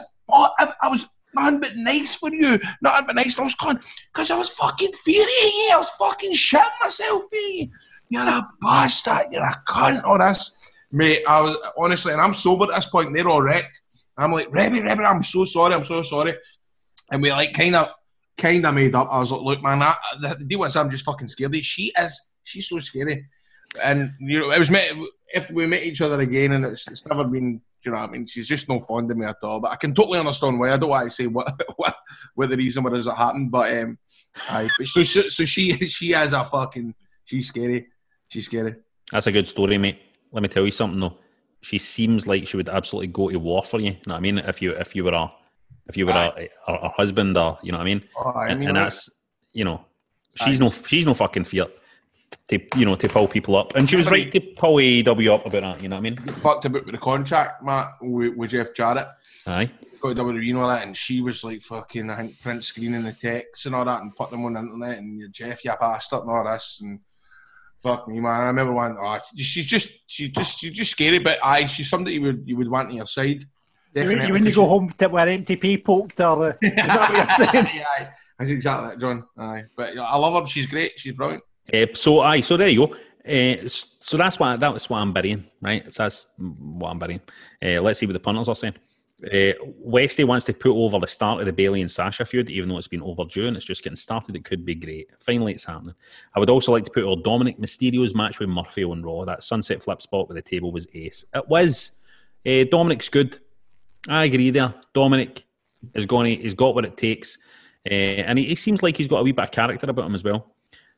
I was nothing but nice for you. Nothing but nice. I was going because I was fucking fearing you. I was fucking shitting myself. Eh? You're a bastard. You're a cunt. All this, mate. I was honestly, and I'm sober at this point. And they're all wrecked. I'm like, Rebby, Rebby, I'm so sorry. I'm so sorry. And we like kind of, kind of made up. I was like, look, man, I, the, the deal is I'm just fucking scared. She is, she's so scary. And you know, it was met, if we met each other again, and it's, it's never been, you know what I mean? She's just no fond of me at all. But I can totally understand why. I don't want to say what what, what the reason was that happened. But um, I, so, so so she she is a fucking, she's scary. She's scary.
That's a good story, mate. Let me tell you something though. She seems like she would absolutely go to war for you. You know what I mean? If you if you were a If you were a, a, a husband, or you know what I mean,
oh, I
and,
mean
and that's you know, she's I, no she's no fucking fear to you know to pull people up, and she was right to pull A E W up about that. You know what I mean?
Fucked about with the contract, Matt, with, with Jeff Jarrett.
Aye,
he's got W W E and all that, and she was like fucking, I think, print screening the texts and all that, and put them on the internet, and you're Jeff, you bastard, and all this, and fuck me, man. I remember one. Oh, she's just, she's just, she's just scary, but aye, she's somebody you would you would want on your side.
Definitely. You wouldn't go home to where empty pee poked her. Is that what you're saying?
Yeah, that's exactly that, John. Aye, but I love her. She's great. She's brilliant.
Uh, so aye, so there you go. Uh, so that's what that's what I'm burying, right? So that's what I'm burying. Uh, let's see what the punters are saying. Uh, Westy wants to put over the start of the Bayley and Sasha feud, even though it's been overdue and it's just getting started. It could be great. Finally, it's happening. I would also like to put over Dominic Mysterio's match with Murphy on Raw. That sunset flip spot with the table was ace. It was. Uh, Dominic's good. I agree there. Dominic is going. He's got what it takes, uh, and he, he seems like he's got a wee bit of character about him as well.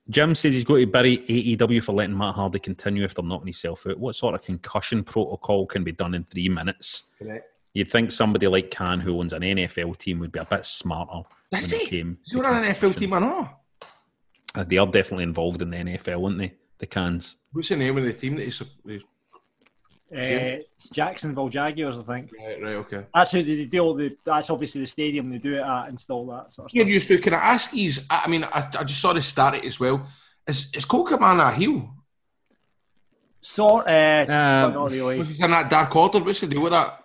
Jim says he's going to bury A E W for letting Matt Hardy continue after knocking himself out. What sort of concussion protocol can be done in three minutes?
Correct.
You'd think somebody like Khan, who owns an N F L team, would be a bit smarter.
Is
when
he?
it came
Is he on an N F L team or not?
Uh, they are definitely involved in the N F L, aren't they? The Cans.
What's the name of the team that he's... he's
Uh, it's Jacksonville Jaguars, I think.
right, right, okay.
That's who they do all the. That's obviously the stadium they do it at and all that sort of
Here
stuff.
used to, can I ask you, I mean, I, I just saw the start as well. Is, is Colt Cabana a heel?
Sort, uh,
Um,
but not really.
Was he in that Dark Order? What's the deal with that?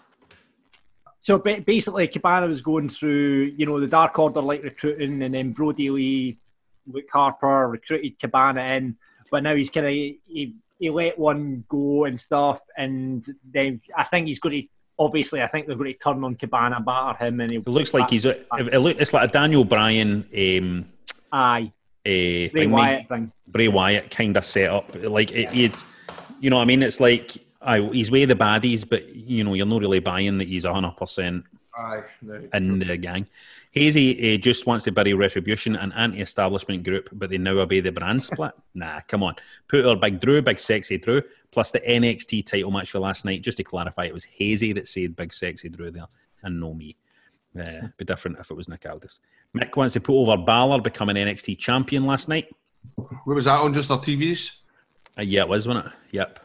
So ba- basically, Cabana was going through, you know, the Dark Order like recruiting, and then Brody Lee, Luke Harper recruited Cabana in, but now he's kind of he, he let one go and stuff, and then I think he's going to. Obviously, I think they're going to turn on Cabana, batter him, and he
It looks like he's. A, it look, it's like a Daniel Bryan, um,
aye,
a
Bray
thing,
Wyatt thing.
Bray Wyatt kind of set up. Like it, it's, you know, what I mean, it's like I, he's way the baddies, but you know, you're not really buying that he's a hundred percent
Aye. Right.
in the gang. Hazy uh, just wants to bury Retribution, an anti-establishment group, but they now obey the brand split. Nah, come on. Put our Big Drew, Big Sexy Drew, plus the N X T title match for last night. Just to clarify, it was Hazy that said Big Sexy Drew there, and no me. Uh, be different if it was Nick Aldis. Mick wants to put over Balor, becoming N X T champion last night.
Where was that on? Just our T Vs?
Uh, yeah, it was, wasn't it? Yep.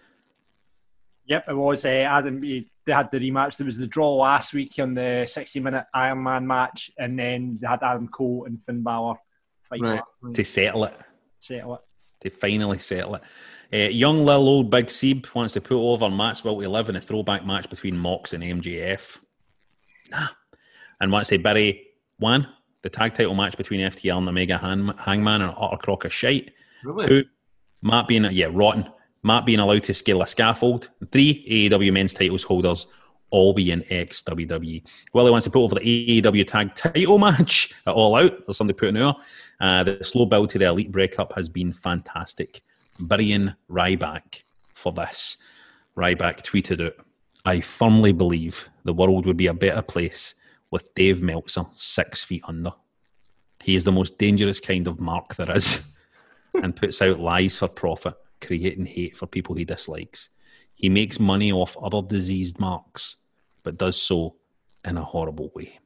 Yep, it was. Uh, Adam, he, they had the rematch. There was the draw last week on the sixty-minute Iron Man match, and then they had Adam Cole and Finn Balor fight
Right.
last night.
To settle it.
Settle it.
To finally settle it. Uh, young Lil Old Big Seeb wants to put over Maxwell to live in a throwback match between Mox and M J F. Nah. And wants to bury one, the tag title match between F T R and Omega Han- Hangman and Utter Crock of Shite.
Really?
Two, Matt being, yeah, rotten. Matt being allowed to scale a scaffold. Three, A E W men's titles holders all being ex-W W E. Willie wants to put over the A E W tag title match at All Out. There's somebody putting there. Uh, the slow build to the Elite breakup has been fantastic. Burying Ryback for this. Ryback tweeted out, I firmly believe the world would be a better place with Dave Meltzer six feet under. He is the most dangerous kind of mark there is and puts out lies for profit, creating hate for people he dislikes. He makes money off other diseased marks, but does so in a horrible way.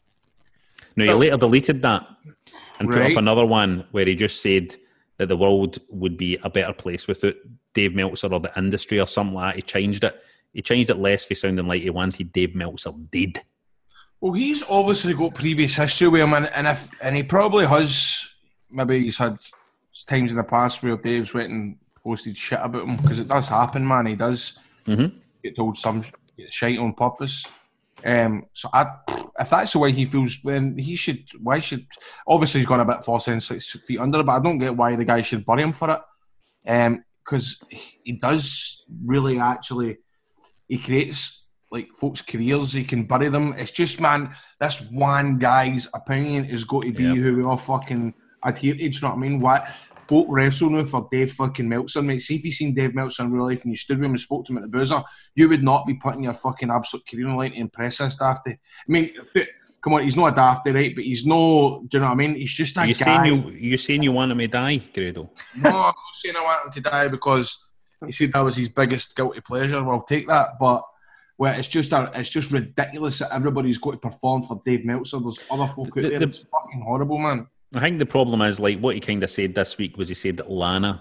Now, he later deleted that and put
Right.
up another one where he just said that the world would be a better place without Dave Meltzer or the industry or something like that. He changed it. He changed it less for sounding like he wanted Dave Meltzer dead.
Well, he's obviously got previous history with him, and, and if and he probably has. Maybe he's had times in the past where Dave's went and posted shit about him, because it does happen, man. He does
Mm-hmm.
get told some shit on purpose. Um, so I, if that's the way he feels, then he should. Why should? Obviously, he's gone a bit four cents six feet under, but I don't get why the guy should bury him for it. Um, because he does really actually. He creates like folks' careers. He can bury them. It's just, man, this one guy's opinion is going to be
Yep.
who we all fucking adhere to. Do you know what I mean? What folk wrestle now for Dave fucking Meltzer, mate. See if you seen Dave Meltzer in real life and you stood with him and spoke to him at the boozer, you would not be putting your fucking absolute career on the line to impress this dafty. I mean, f- come on, he's not a dafty, right? But he's no. Do you know what I mean? He's just a
You
guy.
saying you you saying you want him to die, Grado?
No, I'm not saying I want him to die because he said that was his biggest guilty pleasure. Well, I'll take that, but well, it's just a, it's just ridiculous that everybody's got to perform for Dave Meltzer. There's other folk out
The-
there.
the-
It's fucking horrible, man.
I think the problem is, like, what he kind of said this week was he said that Lana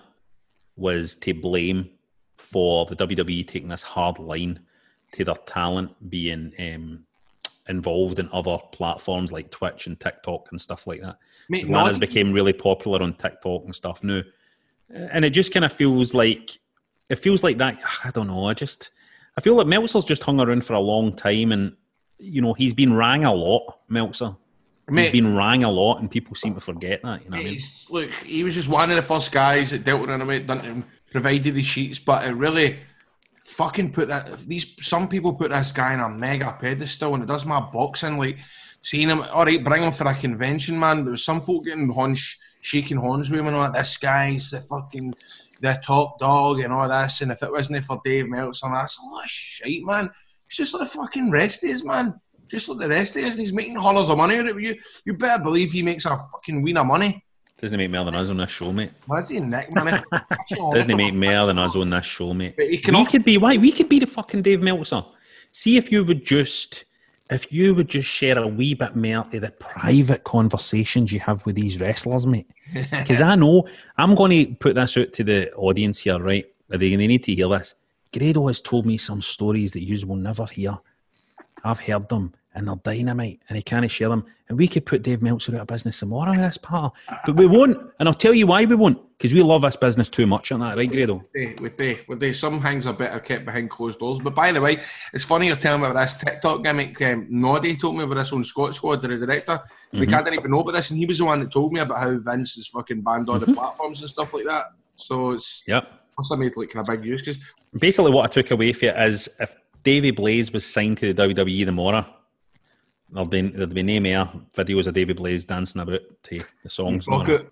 was to blame for the W W E taking this hard line to their talent being um, involved in other platforms like Twitch and TikTok and stuff like that.
Mate,
Lana's
not even-
became really popular on TikTok and stuff now. And it just kind of feels like, it feels like that, I don't know, I just, I feel like Meltzer's just hung around for a long time and, you know, he's been rang a lot, Meltzer.
Mate,
He's been rang a lot and people seem to forget that, you know what I mean?
He's, look, he was just one of the first guys that dealt with him, mate, done him, provided the sheets, but it really fucking put that. These some people put this guy in a mega pedestal, and it does my boxing. Like seeing him, all right, bring him for a convention, man. There was some folk getting horns, shaking horns with him, and all that. This guy's the fucking the top dog and all this. And if it wasn't for Dave Meltzer, that's a lot of shit, man. He's just like the fucking rest of us, man. Just like the rest of us, and he's making hollers of money out of you. You better believe he makes a fucking ween of money.
Doesn't make more than us on this show, mate.
What's he, Nick, man?
Doesn't make more than us on this show, mate.
But he can
We
al-
could be why we could be the fucking Dave Meltzer. See if you would just if you would just share a wee bit more of the private conversations you have with these wrestlers, mate. Because I know I'm going to put this out to the audience here, right? They, they need to hear this. Grado has told me some stories that you will never hear. I've heard them, and they're dynamite, and he can't share them. And we could put Dave Meltzer out of business tomorrow in this part, but we won't. And I'll tell you why we won't. Because we love this business too much, isn't that right, Grado?
They, with they, with they, some things are better kept behind closed doors. But by the way, it's funny you're telling me about this TikTok gimmick. Um, Noddy told me about this on Scott Squad, the director. Mm-hmm. We can't even know about this, and he was the one that told me about how Vince is fucking banned on mm-hmm. the platforms and stuff like that. So it's
yep.
must have made like kind of big use. Cause
basically, what I took away from it is if Davey Blaze was signed to the W W E tomorrow, there'd be there'd be no more videos of Davey Blaze dancing about to the songs.
Fuck it.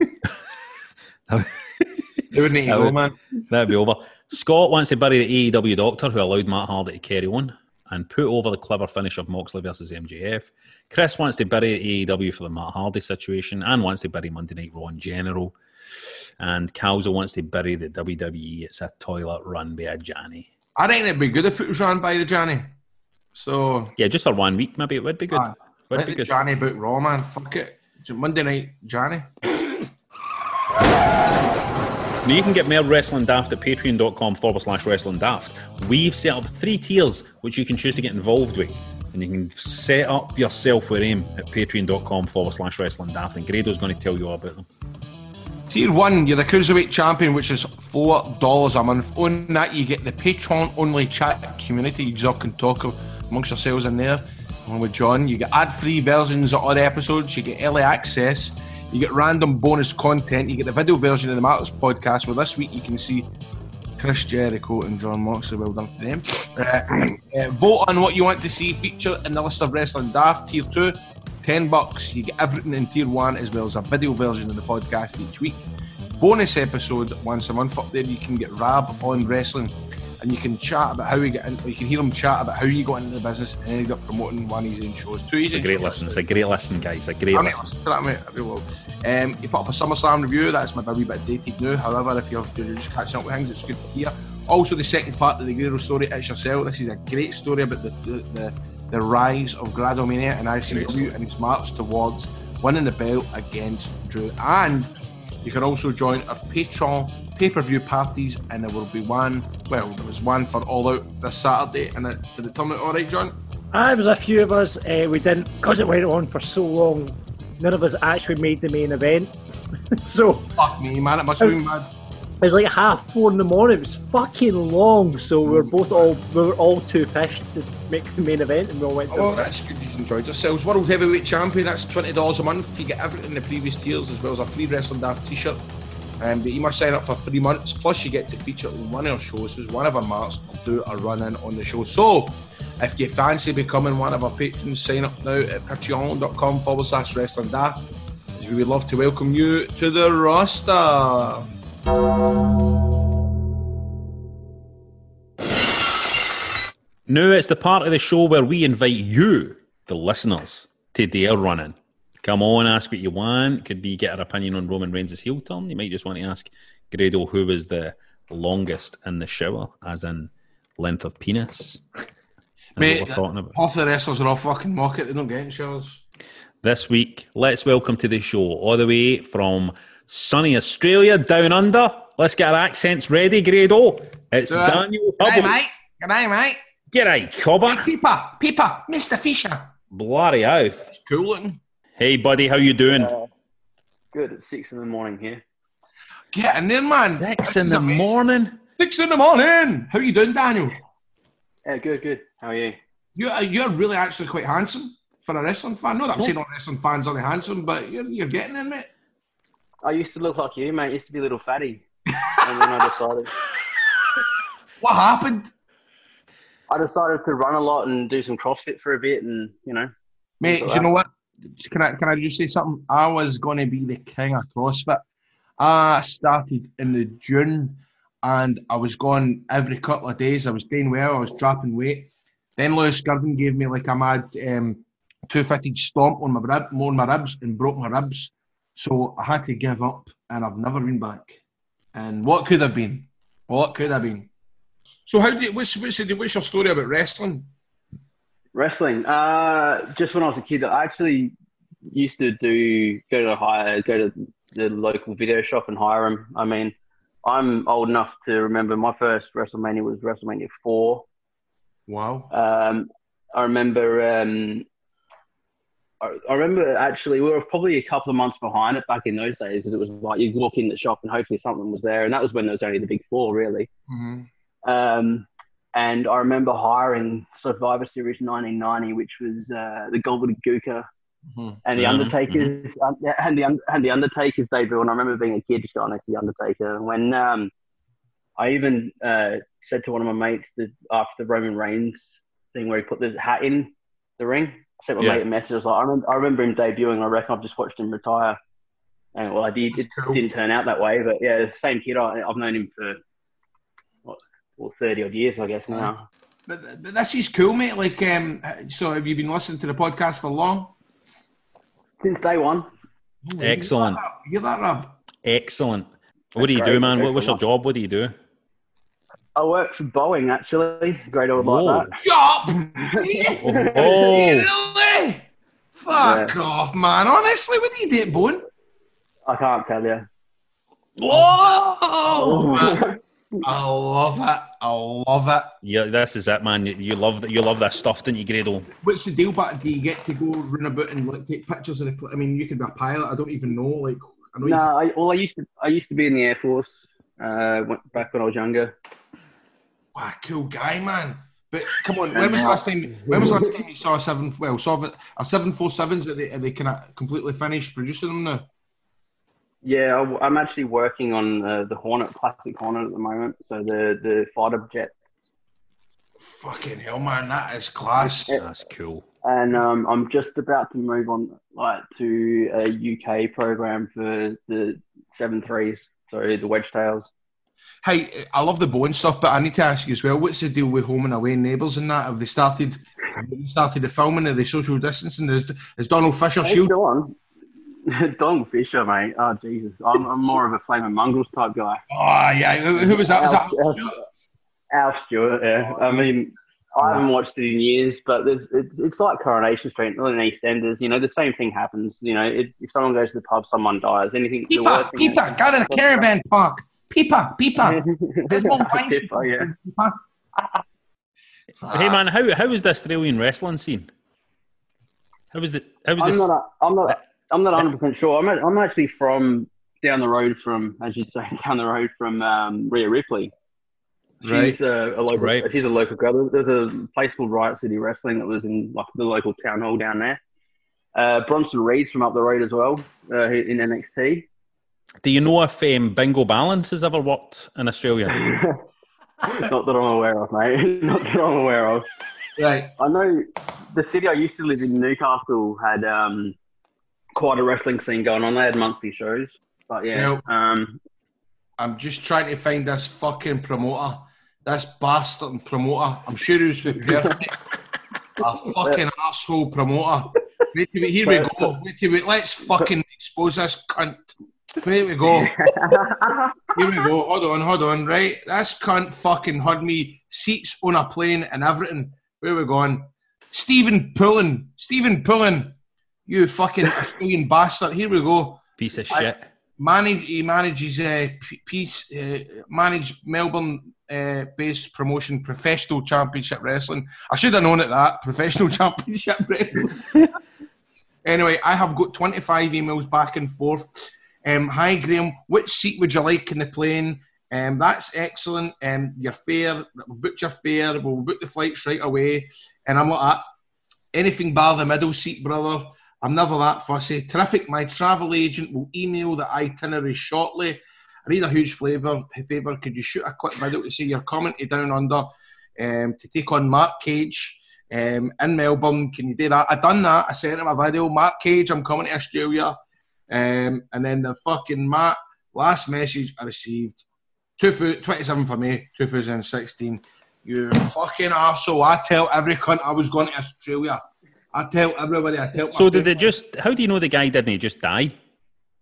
They wouldn't even know, man.
That'd be over. Scott wants to bury the A E W doctor who allowed Matt Hardy to carry on and put over the clever finish of Moxley versus M J F. Chris wants to bury the A E W for the Matt Hardy situation and wants to bury Monday Night Raw in general. And Calzo wants to bury the W W E. It's a toilet run by a Johnny.
I think it'd be good if it was run by the Johnny. So
yeah, just for one week, maybe it would be good.
Uh,
would
let
be
the
good.
Johnny book Raw, man. Fuck it. Monday Night Johnny.
Now you can get more Wrestling Daft at patreon.com forward slash Wrestling Daft. We've set up three tiers which you can choose to get involved with. And you can set up yourself with aim at patreon.com forward slash Wrestling Daft. And Grado's going to tell you all about them.
Tier one, you're the Cruiserweight Champion, which is four dollars a month. On that, you get the Patreon-only chat community. You all can talk amongst yourselves in there. Along with John, you get ad-free versions of all the episodes. You get early access. You get random bonus content. You get the video version of the Matters podcast, where this week you can see Chris Jericho and John Moxley. Well done for them. Uh, uh, vote on what you want to see featured in the list of Wrestling Daft. Tier two, ten bucks. You get everything in Tier one, as well as a video version of the podcast each week. Bonus episode once a month. Up there you can get Rab on wrestling, and you can chat about how we get in, you can hear him chat about how you got into the business and ended up promoting one of his own shows. Two
It's a great listen. It's a great listen, guys. A great
I
listen.
listen to that, mate. I will. Um, you put up a SummerSlam review. That's maybe a wee bit dated now. However, if you're, you're just catching up with things, it's good to hear. Also, the second part of the Grado story, It's Yourself. This is a great story about the the, the, the rise of Gradomania and I C W and his march towards winning the belt against Drew. And you can also join our Patreon pay-per-view parties, and there will be one, well, there was one for All Out this Saturday, and it, did it turn out all right, John?
Ah, there was a few of us. Uh, we didn't, because it went on for so long, none of us actually made the main event. So
Fuck me, man, it must have been mad.
It was like half four in the morning. It was fucking long, so we were both all we were all too pissed to make the main event, and we all went.
Oh, to that's good. You enjoyed yourselves. World Heavyweight Champion. That's twenty dollars a month. You get everything in the previous tiers, as well as a free Wrestling Daft T-shirt. Um, but you must sign up for three months. Plus, you get to feature on one of our shows. As one of our marks will do a run-in on the show. So, if you fancy becoming one of our patrons, sign up now at patreon.com forward slash Wrestling Daft. As we would love to welcome you to the roster.
Now it's the part of the show where we invite you, the listeners, to dare run in. Come on, ask what you want. Could be get our opinion on Roman Reigns' heel turn. You might just want to ask Grado who was the longest in the shower, as in length of penis.
Mate,
what we're talking about.
Half the wrestlers are all fucking mock it. They don't get in showers.
This week, let's welcome to the show, all the way from sunny Australia, down under. Let's get our accents ready, Grado. It's
Do it.
Daniel
Good
Hubble.
day, mate. Good day, mate.
G'day, cobber.
Hey, Peeper, Peeper, Mister Fisher.
Bloody oath.
It's cool looking.
Hey, buddy, how you doing?
Uh, good. It's six in the morning here.
Get in there, man.
Six
This
in
is
the
amazing.
morning?
Six in the morning. How you doing, Daniel?
Yeah, good, good. How are you?
You're, you're really actually quite handsome for a wrestling fan. Not that I'm saying all wrestling fans aren't handsome, but you're, you're getting in, mate.
I used to look like you, mate. I used to be a little fatty. And then I decided
What happened?
I decided to run a lot and do some CrossFit for a bit and, you know.
Mate,
things
do
like
you know
that.
what? Can I can I just say something? I was going to be the king of CrossFit. I started in the June, and I was going every couple of days. I was doing well. I was dropping weight. Then Lewis Skirvin gave me like a mad um, two-footed stomp on my rib, on my ribs, and broke my ribs. So I had to give up, and I've never been back. And what could have been? What could have been? So how do you, what's, what's, the, what's your story about wrestling?
Wrestling. Uh, just when I was a kid, I actually used to do go to hire, go to the local video shop and hire them. I mean, I'm old enough to remember my first WrestleMania was WrestleMania four.
Wow.
Um, I remember. Um, I, I remember actually we were probably a couple of months behind it back in those days, because it was like you'd walk in the shop and hopefully something was there, and that was when there was only the big four really.
Mm-hmm.
Um, and I remember hiring Survivor Series nineteen ninety, which was uh, the Gobbledygooker. Mm-hmm. And the mm-hmm. Undertaker's mm-hmm. and the and the Undertaker's debut, and I remember being a kid just going next to the Undertaker. When um, I even uh, said to one of my mates that after the Roman Reigns thing, where he put the hat in the ring, I sent my
yeah.
mate a message. I was like, I remember, I remember him debuting. I reckon I've just watched him retire. And well, I did. It cool. didn't turn out that way, but yeah, the same kid. I, I've known him for what, well, thirty odd years, I guess now.
But, but this is cool, mate. Like, um, so have you been listening to the podcast for long?
Since day one.
Oh,
Excellent.
You hear that, Rob?
Excellent. What do you do, man? What, what's your job? What do you do?
I work for Boeing, actually. Great old like that.
Yup!
Oh.
Really? Fuck
Yeah.
off, man. Honestly, what do you do at Boeing?
I can't tell you.
Whoa! I love it. I love it.
Yeah, this is it, man. You, you love that. You love this stuff, don't you, Grado?
What's the deal? But do you get to go run about and like take pictures of the? Pl- I mean, you could be a pilot. I don't even know. Like, I know.
No,
you
I, well, I used to. I used to be in the Air Force uh, back when I was younger.
Wow, cool guy, man. But come on, when was the last time? When was the last time you saw a seven? Well, saw a seven four sevens? Are they are they kind of completely finished producing them now?
Yeah, I- I'm actually working on uh, the Hornet, Classic Hornet at the moment. So the the fighter jet,
Fucking hell, man, that is class.
That's cool.
and um, I'm just about to move on like to a U K program for the seven threes. Sorry, the wedge tails.
Hey, I love the Boeing stuff, but I need to ask you as well. What's the deal with home and away neighbours and that? Have they started? Have they started the filming? Are they social distancing? Is, is Donald Fisher
Hey,
shield?
Don. Donald Fisher, mate. Oh, Jesus. I'm, I'm more of a Flaming Mongrels type guy.
Oh yeah, who, who was that? Was that
Al, Al, Al Stewart, yeah. I mean, I haven't watched it in years, but there's, it's, it's like Coronation Street, not in EastEnders. You know, the same thing happens. You know, it, if someone goes to the pub, someone dies. Anything. the
Peeper,
worst thing
Peeper, got in a caravan park. Peeper, Peeper. There's no place.
Pippa, yeah.
Hey, man, how how is the Australian wrestling scene? How is the how is
I'm
this?
not. A, I'm not. I'm not one hundred percent sure. I'm. I'm actually from down the road from, as you'd say, down the road from um, Rhea Ripley. She's
Right.
a, a local.
Right.
She's a local girl. There's a place called Riot City Wrestling that was in like the local town hall down there. Uh, Bronson Reed's from up the road as well uh, in N X T.
Do you know if um, Bingo Balance has ever worked in Australia?
Not that I'm aware of, mate. Not that I'm aware of.
Right.
I know the city I used to live in, Newcastle, had um, quite a wrestling scene going on. They had monthly shows, but yeah.
Nope.
Um,
I'm just trying to find this fucking promoter. This bastard promoter. I'm sure he was with perfect. A fucking asshole promoter. Wait till we, here we go. Wait till we, let's fucking expose this cunt. Here we go. Here we go. Hold on, hold on. Right, this cunt fucking had me seats on a plane and everything. Where we going? Stephen Pullen. Stephen Pullen. You fucking Australian bastard. Here we go.
Piece of
I-
shit.
Manage, he manages uh, P- Peace, uh, managed Melbourne-based uh, promotion, Professional Championship Wrestling. I should have known it that Professional Championship Wrestling. Anyway, I have got twenty-five emails back and forth. Um, hi Graham, which seat would you like in the plane? Um, that's excellent. Um, your fare, we'll book your fare. We'll book the flights right away. And I'm like, ah, anything bar the middle seat, brother. I'm never that fussy. Terrific. My travel agent will email the itinerary shortly. I need a huge flavour. Favour, could you shoot a quick video to say you're coming to Down Under um, to take on Mark Cage um, in Melbourne? Can you do that? I done that. I sent him a video. Mark Cage, I'm coming to Australia. Um, and then the fucking Matt, last message I received, twenty-seventh of May, twenty sixteen. You fucking arsehole. I tell every cunt I was going to Australia. I tell everybody, I tell
So did they just? How do you know the guy didn't just die?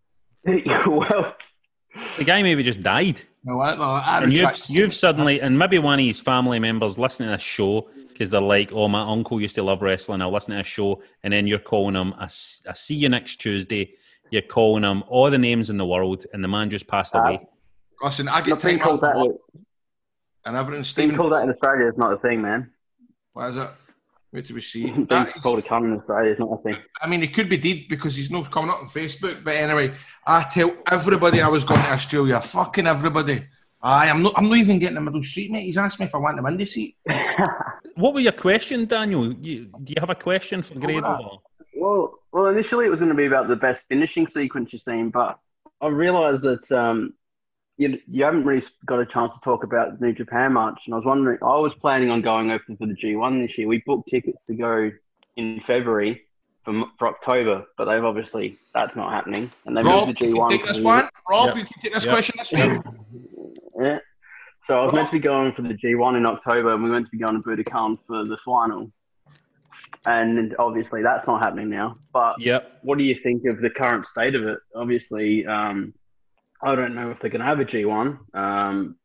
Well,
the guy maybe just died.
No, I, no, I
and you've,
retract-
you've suddenly, and maybe one of his family members listening to this show because they're like, oh, my uncle used to love wrestling, I'll listen to this show, and then you're calling him, I, I see you next Tuesday, you're calling him all the names in the world, and the man just passed
uh,
away.
Listen, I get
nothing
time off
called that.
work and everything.
Being
Stephen,
called that in Australia is not a thing, man.
what is it? Wait till we see.
Being
That is-
called a cunt in Australia is not a thing.
I mean, he could be dead because he's not coming up on Facebook. But anyway, I tell everybody I was going to Australia. Fucking everybody. I am not. I'm not even getting the middle street, mate. He's asked me if I want the windy seat.
What was your question, Daniel? You, do you have a question for Grado?
Well, well, initially it was going to be about the best finishing sequence you've seen, but I realised that um, you you haven't really got a chance to talk about New Japan much. And I was wondering, I was planning on going open for the G one this year. We booked tickets to go in February for, for October, but they've obviously that's not happening. And they
Rob,
moved the
you
G
can
one.
take this one. Rob,
Yep.
you can take this
Yep.
question this week.
Yeah. So I was meant to be going for the G one in October, and we were meant to be going to Budokan for the final. And obviously that's not happening now. But
Yep.
what do you think of the current state of it? Obviously, um, I don't know if they're going to have a G one. Um,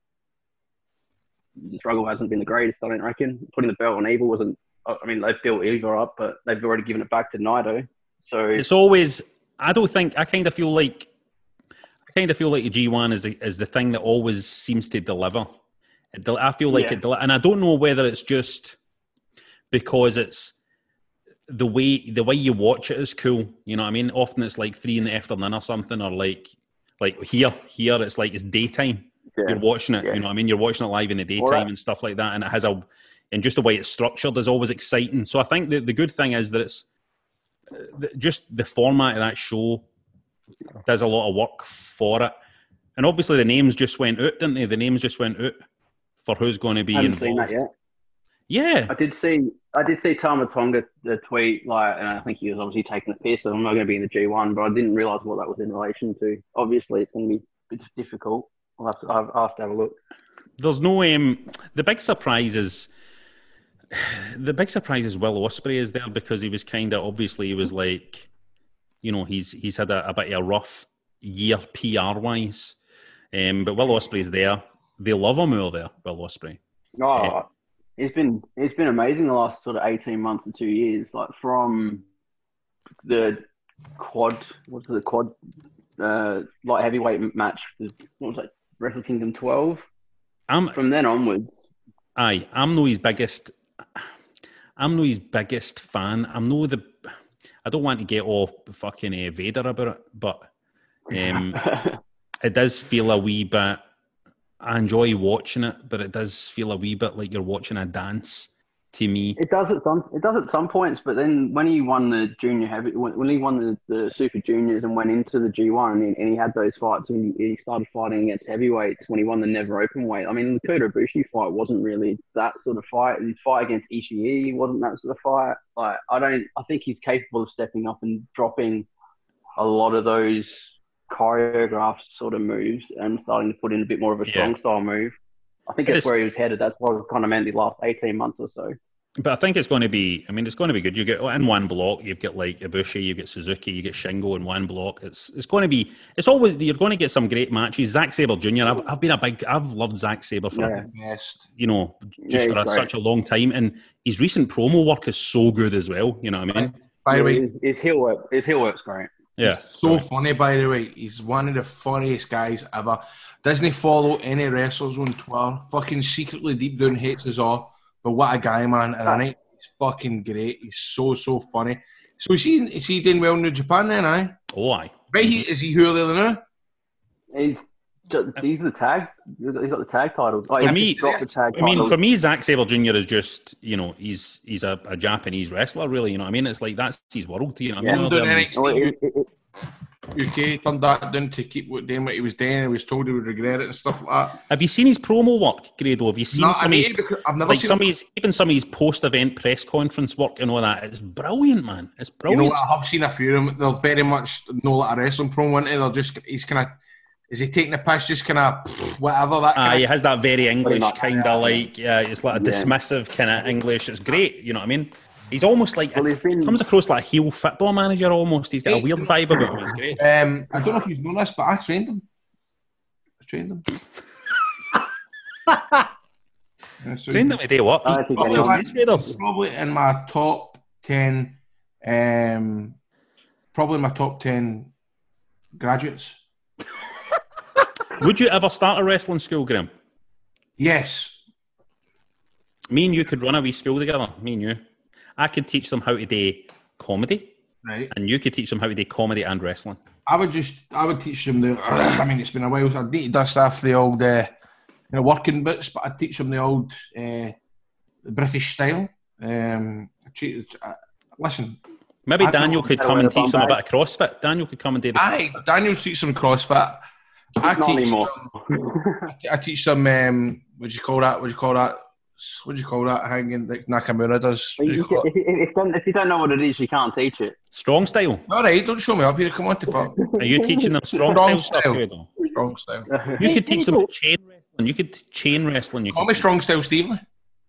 the struggle hasn't been the greatest, I don't reckon. Putting the belt on Evil wasn't... I mean, they've built Evil up, but they've already given it back to Naito. So
It's always, I don't think, I kind of feel like, I kind of feel like the G one is the, is the thing that always seems to deliver. It del- I feel like
Yeah.
it, del- and I don't know whether it's just because it's the way the way you watch it is cool. You know what I mean? Often it's like three in the afternoon or something, or like like here here it's like it's daytime.
yeah.
You're watching it.
Yeah.
You know what I mean? You're watching it live in the daytime
Alright.
and stuff like that, and it has a and just the way it's structured is always exciting. So I think that the good thing is that it's uh, just the format of that show does a lot of work for it. And obviously the names just went out, didn't they? The names just went out for who's going to be
I haven't
involved.
seen that yet.
Yeah.
I did see I did see Tama Tonga the tweet, like, and I think he was obviously taking the piss. I'm not going to be in the G one, but I didn't realise what that was in relation to. Obviously, it's going to be it's difficult. I'll have to, I'll have to have a look.
There's no um, the big surprise is the big surprise is Will Ospreay is there because he was kind of obviously he was like, you know, he's he's had a, a bit of a rough year P R wise, um, but Will Ospreay's there. They love him over there, Will Ospreay.
Oh,
Yeah.
it's been it's been amazing the last sort of eighteen months to two years. Like from the quad, what's the quad, uh, light heavyweight match? What was that? Wrestle Kingdom twelve.
I'm
From then onwards,
aye. I'm no his biggest. I'm no his biggest fan. I'm no the. I don't want to get off fucking uh, Vader about it, but um, it does feel a wee bit. I enjoy watching it, but it does feel a wee bit like you're watching a dance to me.
it does at some it does at some points. But then when he won the junior heavy, when, when he won the, the super juniors and went into the G one, and he, and he had those fights, and he, he started fighting against heavyweights when he won the never open weight. I mean, the Kota Ibushi fight wasn't really that sort of fight. His fight against Ishii wasn't that sort of fight. Like, I don't. I think he's capable of stepping up and dropping a lot of those choreographed sort of moves and starting to put in a bit more of a
Yeah.
strong style move. I think
It
that's
is-
where he was headed. That's what kind of meant the last eighteen months or so.
But I think it's going to be. I mean, it's going to be good. You get in one block. You've got like Ibushi, you get Suzuki, you get Shingo in one block. It's it's going to be. It's always you're going to get some great matches. Zack Sabre Junior I've I've been a big. I've loved Zack Sabre for
Yeah.
Best.
you know
Yeah,
just
he's
for a,
great.
such a long time, and his recent promo work is so good as well. You know what I mean?
By the way,
his, his heel work, his heel work's great.
Yeah.
so funny, by the way. He's one of the funniest guys ever. Doesn't follow any wrestlers on Twitter. Fucking secretly deep down hates us all. But what a guy, man. And I think he's fucking great. He's so, so funny. So is he, is he doing well in New Japan then, aye?
Oh, aye.
Right, he, is he Hulu now?
He's ju- he's the tag. He's got the tag title. Oh,
For
he had to
me-
drop the tag
I mean,
title.
for me, Zack Sabre Junior is just, you know, he's he's a, a Japanese wrestler, really. You know what I mean? It's like that's his world. You know what I mean?
Yeah,
Other
doing
than-
N X T
Oh, it- it- it-
U K turned that down to keep what- doing what he was doing. He was told he would regret it and stuff like that.
Have you seen his promo work, Grado? Have you seen
No, I
some of
mean,
his,
because I've never
like
seen
some of
him.
his, even some of his post-event press conference work and all that? It's brilliant, man. It's
You
brilliant.
know what? I have seen a few of them. They're very much no like a wrestling promo, aren't they? They're just, he's kind of, is he taking the piss, just kind of, whatever, that
Ah,
kind
he
of.
has that very English
much,
kind of like, yeah, it's like a
Yeah.
dismissive kind of English. It's great, you know what I mean? He's almost like
Well,
a,
he's been-
he comes across like a heel football manager almost. He's got a weird vibe about him. He's great.
Um, I don't know if you've known this, but I trained him. I trained him. Yeah, so
Trained him to do what?
I don't think
probably,
Those
anyone-
Space Raiders.
probably in my top ten, um, probably my top ten graduates.
Would you ever start a wrestling school, Graham?
Yes.
Me and you could run a wee school together. Me and you. I could teach them how to do comedy,
Right.
and you could teach them how to do comedy and wrestling.
I would just, I would teach them the. I mean, it's been a while. So I'd need to dust off the old, uh, you know, working bits, but I'd teach them the old uh, British style. Um, teach- uh, listen,
Maybe
I
Daniel
don't
could
know
come
where
and
the
teach them a
bum
bit of CrossFit. Daniel could come and do the.
aye, Daniel teach them CrossFit. I
Not
teach
anymore.
them. I teach them. Um, what do you call that? What do you call that? What do you call that? Hanging like Nakamura does. What do you call it?
if, if, if, don't- if you don't know what it is, you can't teach it.
Strong style.
All right, don't show me up here. Come on, to fuck.
Are you teaching them strong,
Strong
style stuff?
style.
too, though?
Strong style.
You could teach them chain wrestling. You could chain wrestling. You,
Call
could
me strong style, Steve.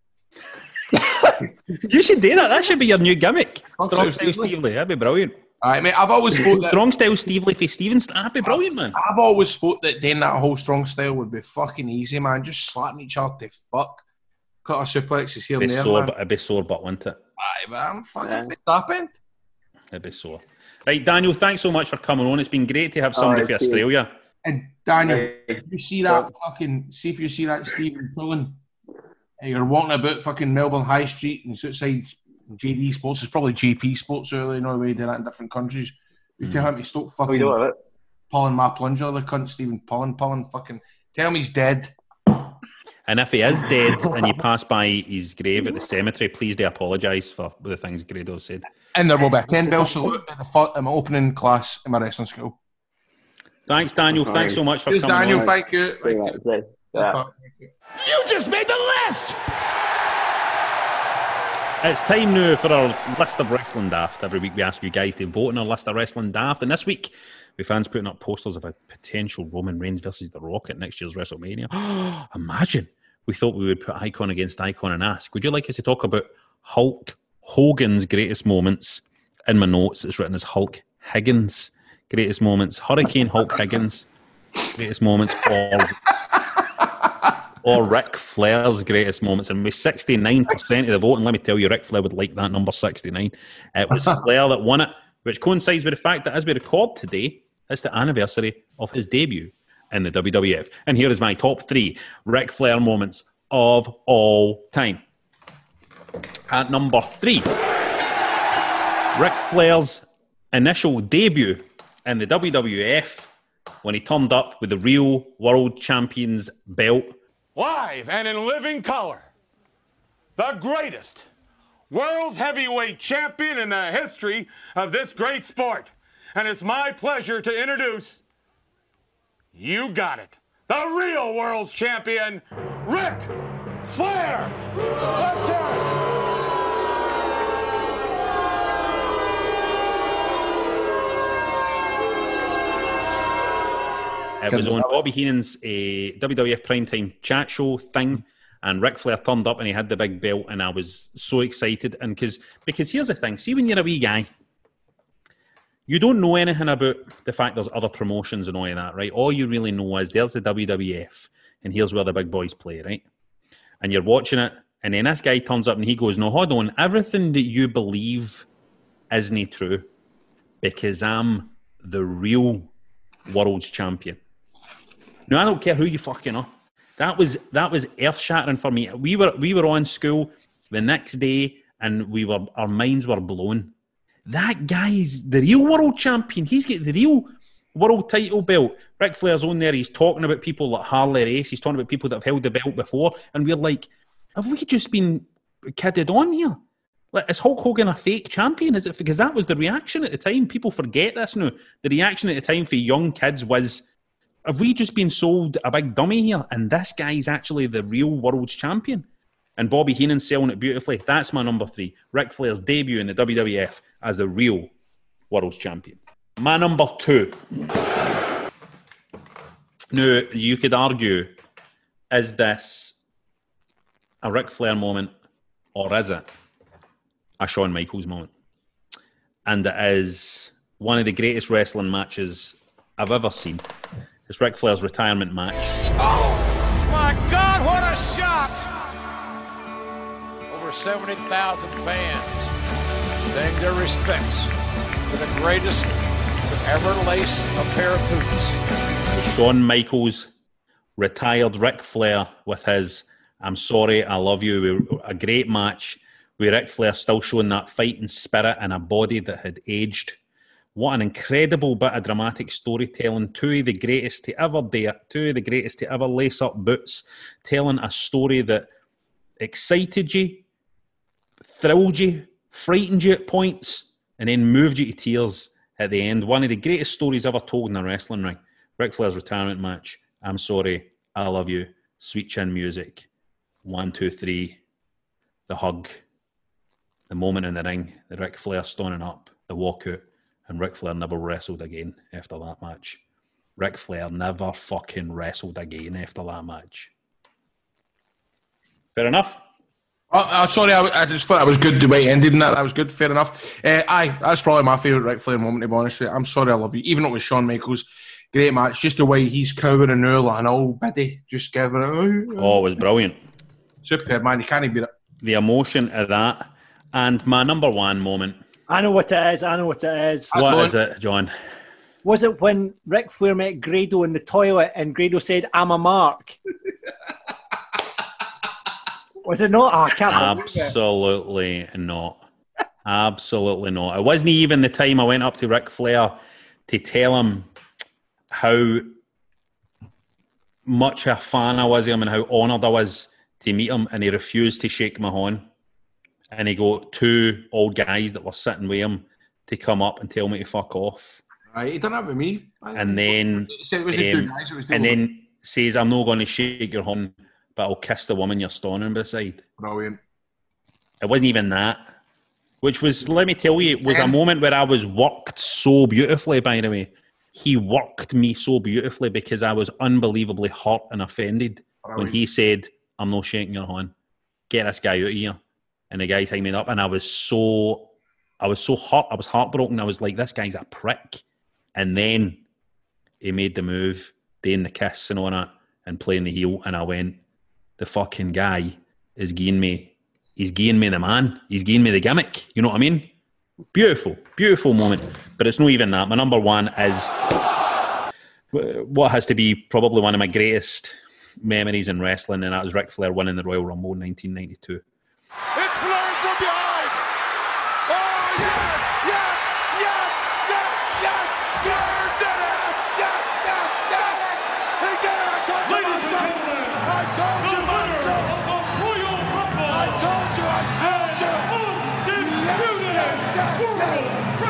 you should do that. That should be your new gimmick.
Strong
Strong
style
style
Steve
Steve Lee. That'd be brilliant.
All right, mate. I've always thought that.
Strong style Steve Lee for Stevens. That'd be brilliant, man.
I've always thought that doing that whole strong style would be fucking easy, man. Just slapping each other to fuck. Cut our suplexes here
It'd
and
be
there,
sore,
man.
but it'd be sore, but wouldn't it?
Aye, but I'm fucking
Yeah.
fit up, end.
It'd be sore. Right, Daniel. Thanks so much for coming on. It's been great to have somebody
Alright,
for
cheers.
Australia.
And Daniel,
Hey,
if you see that fucking, see if you see that Stephen Pullen, and you're walking about fucking Melbourne High Street and it's outside J D Sports, it's probably J P Sports early, you know the way they do that in different countries. You
Mm.
tell him to stop
What do we
fucking
do with it?
pulling my plunger, the cunt Stephen Pullen, pulling fucking, tell him he's dead.
And if he is dead and you pass by his grave at the cemetery, please do apologise for the things Grado said.
And there will be a ten bell salute at the fir- in my opening class in my wrestling school.
Thanks, Daniel.
Alright.
Thanks so much for
Cheers,
coming
Daniel.
on.
Thank you. Thank
Yeah,
you.
yeah. Yeah.
You just made the list!
It's time now for our list of wrestling daft. Every week we ask you guys to vote on our list of wrestling daft. And this week, we fans putting up posters of a potential Roman Reigns versus The Rock at next year's WrestleMania. Imagine. We thought we would put icon against icon and ask, would you like us to talk about Hulk Hogan's greatest moments? In my notes, it's written as Hulk Higgins' greatest moments. Hurricane Hulk Higgins' greatest moments, or or Ric Flair's greatest moments. And with sixty-nine percent of the vote, and let me tell you, Ric Flair would like that number sixty-nine. It was Flair that won it, which coincides with the fact that as we record today, it's the anniversary of his debut in the W W F. And here is my top three Ric Flair moments of all time. At number three, Ric Flair's initial debut in the W W F when he turned up with the real world champion's belt.
Live and in living color, the greatest world's heavyweight champion in the history of this great sport. And it's my pleasure to introduce, you got it, the real world's champion, Ric Flair. Let's hear it.
It was on Bobby Heenan's uh, W W F primetime chat show thing, and Ric Flair turned up and he had the big belt, and I was so excited. And because because here's the thing, see when you're a wee guy, you don't know anything about the fact there's other promotions and all of that, right? All you really know is there's the W W F, and here's where the big boys play, right? And you're watching it, and then this guy turns up and he goes, no, hold on, everything that you believe isn't true, because I'm the real world's champion. No, I don't care who you fucking are. That was that was earth shattering for me. We were we were on school the next day, and we were our minds were blown. That guy's the real world champion. He's got the real world title belt. Ric Flair's on there. He's talking about people like Harley Race. He's talking about people that have held the belt before, and we're like, have we just been kidded on here? Like, is Hulk Hogan a fake champion? Is it because that was the reaction at the time? People forget this now. The reaction at the time for young kids was, have we just been sold a big dummy here? And this guy's actually the real world's champion. And Bobby Heenan's selling it beautifully. That's my number three. Ric Flair's debut in the W W F as the real world's champion. My number two. Now, you could argue, is this a Ric Flair moment or is it a Shawn Michaels moment. And it is one of the greatest wrestling matches I've ever seen. It's Ric Flair's retirement match.
Oh, my God, what a shot! Over seventy thousand fans paying their respects to the greatest to ever lace a pair of boots.
Shawn Michaels retired Ric Flair with his I'm Sorry, I Love You. A great match where Ric Flair still showing that fighting spirit and a body that had aged. What an incredible bit of dramatic storytelling. Two of the greatest to ever do it. Two of the greatest to ever lace up boots. Telling a story that excited you, thrilled you, frightened you at points, and then moved you to tears at the end. One of the greatest stories ever told in a wrestling ring. Ric Flair's retirement match. I'm Sorry, I Love You. Sweet chin music. One, two, three. The hug. The moment in the ring. The Ric Flair standing up. The walkout. And Ric Flair never wrestled again after that match. Ric Flair never fucking wrestled again after that match. Fair enough?
Oh, oh, sorry, I, I just thought that was good the way it ended and that. That was good, fair enough. Uh, aye, that's probably my favourite Ric Flair moment, to be honest with you. I'm Sorry, I Love You. Even though it was Shawn Michaels. Great match. Just the way he's cowering now like an old biddy. Just giving it.
Oh, it was brilliant.
Superb, man. You can't beat it.
The emotion of that. And my number one moment.
I know what it is. I know what it is.
What is it, John?
Was it when Ric Flair met Grado in the toilet and Grado said, I'm a mark? Was it not? Oh, I can't
Absolutely not. Absolutely not. It wasn't even the time I went up to Ric Flair to tell him how much a fan I was of him and how honoured I was to meet him, and he refused to shake my hand. And he got two old guys that were sitting with him to come up and tell me to fuck off.
Right, he done that with me.
And then,
it was the two guys, it was
and then says, I'm not going to shake your hand, but I'll kiss the woman you're standing beside.
Brilliant.
It wasn't even that. Which was, let me tell you, it was a moment where I was worked so beautifully, by the way. He worked me so beautifully because I was unbelievably hurt and offended Brilliant. When he said, I'm not shaking your hand. Get this guy out of here. And the guy tied me up, and I was so, I was so hurt. I was heartbroken. I was like, this guy's a prick. And then he made the move, doing the kiss and all that, and playing the heel. And I went, the fucking guy is giving me, he's giving me the man. He's giving me the gimmick. You know what I mean? Beautiful, beautiful moment. But it's not even that. My number one is what has to be probably one of my greatest memories in wrestling, and that was Ric Flair winning the Royal Rumble in nineteen ninety-two.
It's Flair from behind. Oh, yes, yes, yes, yes, yes. Flair did it. Yes, yes, yes. He did it. I told you myself. I told you myself. Royal Rumble. I told you. I told you. Yes, yes, yes, yes. Yes,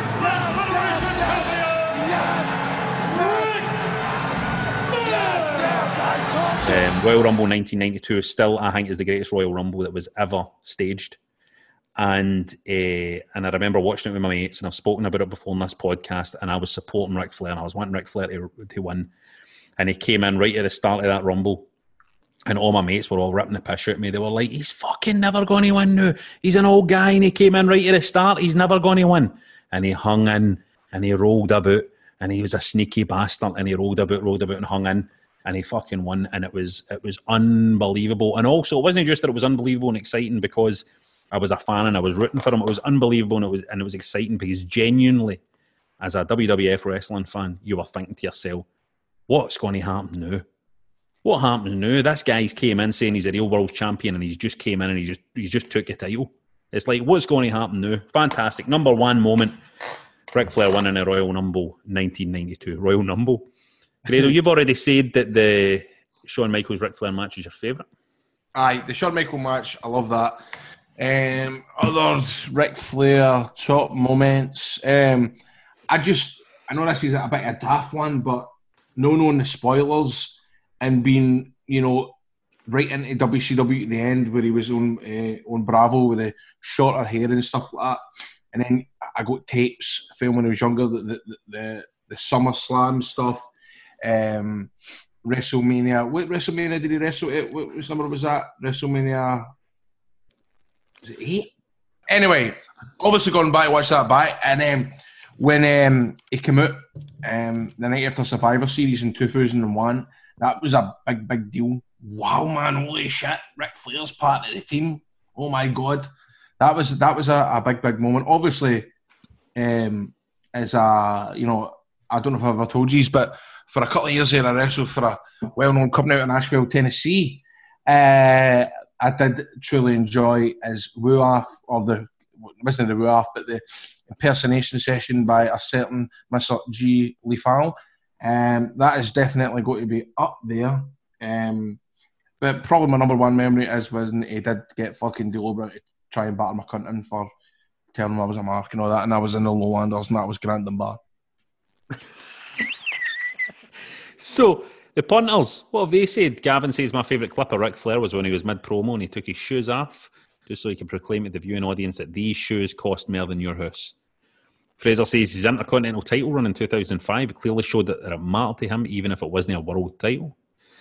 yes, yes. Yes, yes, I told you.
Um, Royal Rumble nineteen ninety-two still, I think, is the greatest Royal Rumble that was ever staged. And uh, and I remember watching it with my mates, and I've spoken about it before on this podcast, and I was supporting Ric Flair, and I was wanting Ric Flair to, to win. And he came in right at the start of that Rumble, and all my mates were all ripping the piss out of me. They were like, he's fucking never going to win now. He's an old guy, and he came in right at the start. He's never going to win. And he hung in, and he rolled about, and he was a sneaky bastard, and he rolled about, rolled about, and hung in. And he fucking won, and it was it was unbelievable. And also, it wasn't just that it was unbelievable and exciting because I was a fan and I was rooting for him. It was unbelievable and it was and it was exciting because genuinely, as a W W F wrestling fan, you were thinking to yourself, what's going to happen now? What happens now? This guy's came in saying he's a real world champion, and he's just came in and he just he just took the title. It's like, what's going to happen now? Fantastic. Number one moment, Ric Flair winning the Royal Rumble nineteen ninety-two. Royal Rumble. Grado, you've already said that the Shawn Michaels Ric Flair match is your favourite.
Aye, the Shawn Michaels match, I love that. Um, other Ric Flair top moments. Um, I just, I know this is a bit of a daft one, but no knowing the spoilers and being, you know, right into W C W at the end where he was on uh, on Bravo with the shorter hair and stuff like that. And then I got tapes filming when I was younger, the the, the, the SummerSlam stuff. Um, WrestleMania. What WrestleMania did he wrestle at? What, what number was that? WrestleMania. Was it eight? Anyway, obviously going back to watch that back, and um, when um, he came out um, the night after Survivor Series in two thousand one, that was a big, big deal. Wow, man, holy shit! Ric Flair's part of the team. Oh my god, that was that was a, a big, big moment. Obviously, um, as a you know, I don't know if I've ever told you, but for a couple of years there, I wrestled for a well-known company out in Nashville, Tennessee. Uh, I did truly enjoy his woo-off, or the, it wasn't the woo-off, but the impersonation session by a certain Mister G. Lethal. Um, that is definitely going to be up there. Um, but probably my number one memory is when he did get fucking D'Lo Brown to try and batter my cunt in for telling him I was a mark and all that, and I was in the Lowlanders, and that was Grandin Bar.
So, the punters, what have they said? Gavin says my favourite clip of Ric Flair was when he was mid-promo and he took his shoes off just so he could proclaim to the viewing audience that these shoes cost more than your house. Fraser says his Intercontinental title run in two thousand five clearly showed that it mattered to him even if it wasn't a world title.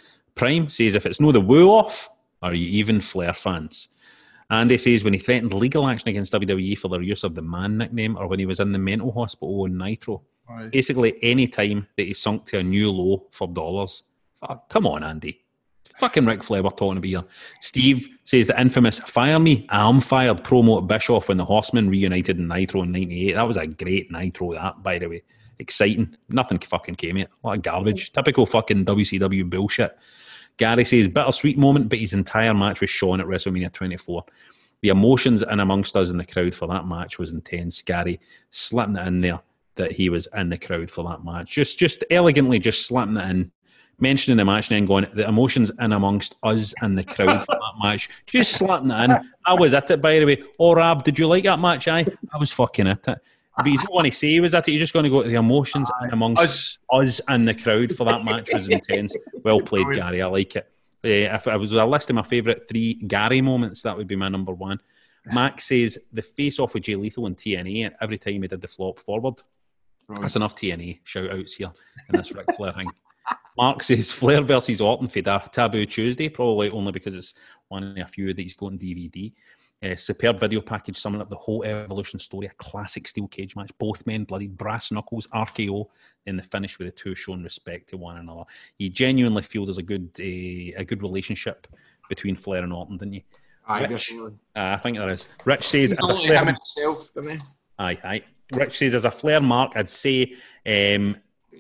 Prime says if it's no the woo-off, are you even Flair fans? Andy says when he threatened legal action against W W E for their use of the Man nickname, or when he was in the mental hospital on Nitro. Aye. Basically, any time that he sunk to a new low for dollars. Fuck, come on, Andy. Fucking Ric Flair we're talking about here. Steve says the infamous "Fire Me, I'm Fired" promo at Bischoff when the Horsemen reunited in Nitro in ninety-eight. That was a great Nitro, that, by the way. Exciting. Nothing fucking came of it. A lot of garbage. Typical fucking W C W bullshit. Gary says bittersweet moment, but his entire match with Shawn at WrestleMania twenty-four. The emotions in amongst us in the crowd for that match was intense. Gary slipping it in there that he was in the crowd for that match. Just just elegantly just slipping it in, mentioning the match and then going, the emotions in amongst us in the crowd for that match. Just slapping it in. I was at it, by the way. Oh, Rab, did you like that match? Aye, I was fucking at it. But you don't want to say he was at it. You're just going to go to the emotions in amongst us, us in the crowd for that match was intense. Well played, Gary. I like it. Uh, if I was a list of my favourite three Gary moments, that would be my number one. Max says the face-off with Jay Lethal and T N A every time he did the flop forward. Right. That's enough T N A shout-outs here in this Ric Flair thing. Mark says Flair versus Orton for Taboo Tuesday, probably only because it's one of a few that he's got on D V D. Uh, superb video package summing up the whole Evolution story, a classic steel cage match, both men bloodied, brass knuckles, R K O, and the finish with the two showing respect to one another. You genuinely feel there's a good uh, a good relationship between Flair and Orton, didn't you?
Aye,
Rich,
definitely.
Uh, I think there is. Rich says
He's
as a Flair...
him himself, didn't he?
Aye, aye. Rich says, as a Flair mark, I'd say um,